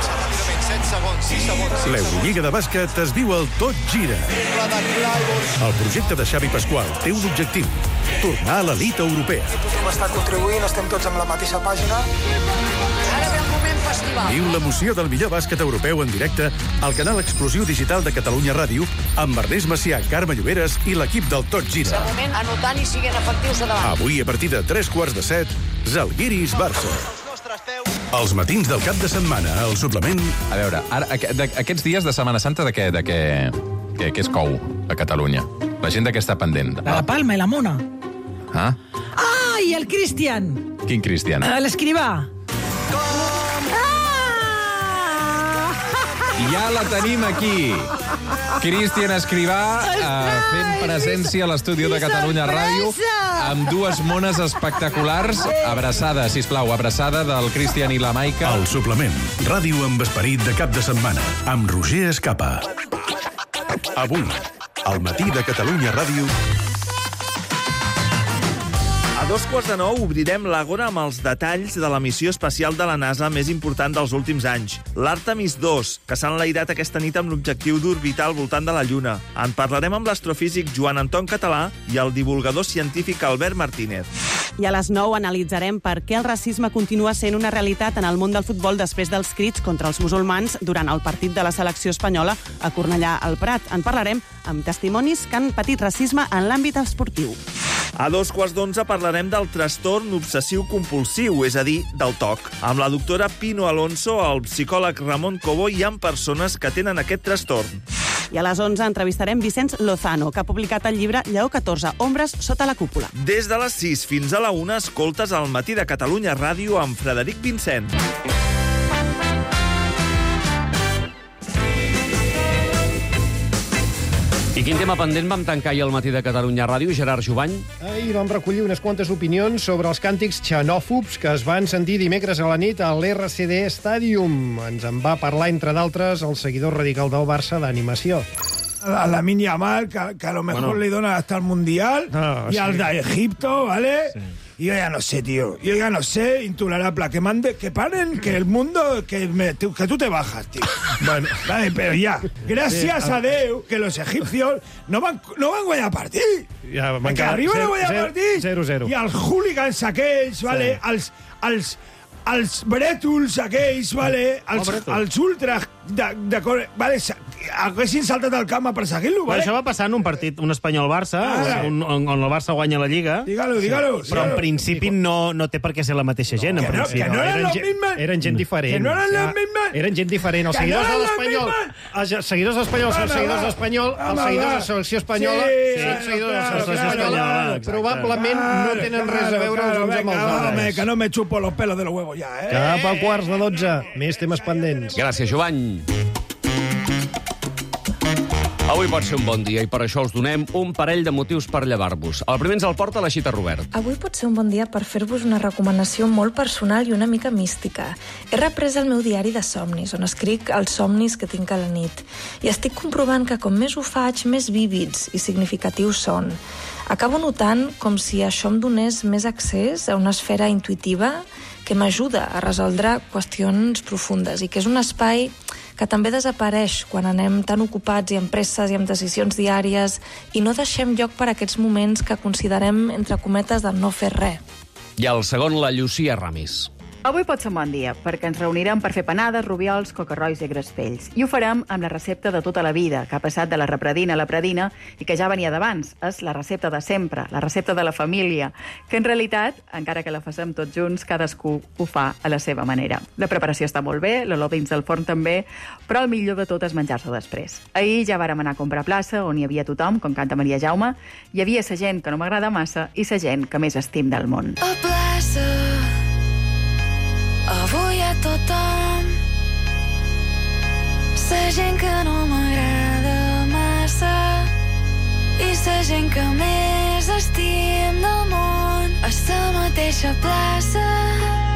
L'Eurolliga de bàsquet es viu al Tot Gira. El projecte de Xavi Pasqual té un objectiu: tornar a l'elit europea. Tothom està contribuint, estem tots amb la mateixa pàgina. Ara ve el moment festival. Viu l'emoció del millor bàsquet europeu en directe al canal exclusiu digital de Catalunya Ràdio amb Ernest Macià, Carme Lloberes i l'equip del Tot Gira. De moment, anotant i siguent efectius a davant. Avui, a partir de 3:45, Zalgiris-Barça. Els matins del cap de setmana, al suplement... A veure, ara, aquests dies de Setmana Santa, de què es cou a Catalunya? La gent de què està pendent? La Palma i la Mona. Ah? Ah, i el Cristian. Quin Cristian? L'escrivà. Ja la tenim aquí. Cristian Escrivà fent presència a l'estudi de Catalunya Ràdio amb 2 mones espectaculars. Abraçada, sisplau, abraçada del Cristian i la Maica. El suplement. Ràdio amb esperit de cap de setmana. Amb Roger Escapa. Avui, al matí de Catalunya Ràdio... A 8:45 obrirem l'Àgora amb els detalls de la missió espacial de la NASA més important dels últims anys, l'Artemis II, que s'ha enlairat aquesta nit amb l'objectiu d'orbitar al voltant de la Lluna. En parlarem amb l'astrofísic Joan Anton Català i el divulgador científic Albert Martínez. I a les 9 analitzarem per què el racisme continua sent una realitat en el món del futbol després dels crits contra els musulmans durant el partit de la selecció espanyola a Cornellà al Prat. En parlarem amb testimonis que han patit racisme en l'àmbit esportiu. A 2:15 parlarem del trastorn obsessiu-compulsiu, és a dir, del TOC. Amb la doctora Pino Alonso, el psicòleg Ramon Cobó i amb persones que tenen aquest trastorn. I a les 11 entrevistarem Vicenç Lozano, que ha publicat el llibre Lleó 14, Ombres sota la cúpula. Des de les 6 fins a la 1 escoltes al matí de Catalunya Ràdio amb Frederic Vincent. I quin tema pendent vam tancar ahir al matí de Catalunya Ràdio, Gerard Jubany? Ahir vam recollir unes quantes opinions sobre els càntics xenòfobs que es van sentir dimecres a la nit a l'RCD Stadium. Ens en va parlar, entre d'altres, el seguidor radical del Barça d'animació. A la Lamine Yamal, que a lo mejor le dona hasta el Mundial, y al de Egipto, ¿vale? Sí. Y yo ya no sé, tío. Yo ya no sé, intolerable. Que paren, que el mundo... Que tú te bajas, tío. Bueno, vale, pero ya. Gracias a Déu que los egipcios no van guanyar partit. Ja, que arriben a guanyar partit. 0-0. I els hooligans aquells, vale? Sí. Els brètols aquells, vale? Els ultras vale? Haguessin saltat al camp a perseguir-lo, vale? Això va passar en un partit, un Espanyol-Barça, on el Barça guanya la Lliga. Dígalo. Però en principi no té per què ser la mateixa gent. Que no eren los mismos. Eren gent diferent. Que no eren los mismos. Eren gent diferent. Els seguidors de l'Espanyol... Els seguidors de l'Espanyol són seguidors de l'Espanyol. Els seguidors de la selecció espanyola són seguidors de la selecció espanyola. Probablement no tenen res a veure els uns amb els altres. Que no me chupo los pelos de los huevos ya, eh? Cap a 11:15. Més temes pendents. Gràcies, Jovany. Avui pot ser un bon dia i per això us donem un parell de motius per llevar-vos. El primer ens el porta la Xita Robert. Avui pot ser un bon dia per fer-vos una recomanació molt personal i una mica mística. He reprès el meu diari de somnis, on escric els somnis que tinc a la nit. I estic comprovant que com més ho faig, més vívids i significatius són. Acabo notant com si això em donés més accés a una esfera intuïtiva que m'ajuda a resoldre qüestions profundes i que és un espai que també desapareix quan anem tan ocupats i amb presses i amb decisions diàries i no deixem lloc per a aquests moments que considerem, entre cometes, de no fer res. I el segon, la Llucia Ramis. Avui pot ser un bon dia, perquè ens reunirem per fer panades, rubiols, cocarrois i graspells. I ho farem amb la recepta de tota la vida, que ha passat de la repredina a la predina i que ja venia d'abans. És la recepta de sempre, la recepta de la família, que en realitat, encara que la facem tots junts, cadascú ho fa a la seva manera. La preparació està molt bé, l'olor dins del forn també, però el millor de tot és menjar-se després. Ahir ja vàrem anar a comprar plaça, on hi havia tothom, com canta Maria Jaume. Hi havia sa gent que no m'agrada massa i sa gent que més estim del món. A plaça, avui a tothom, sa gent que no m'agrada massa i sa gent que més estim del món. A sa mateixa plaça,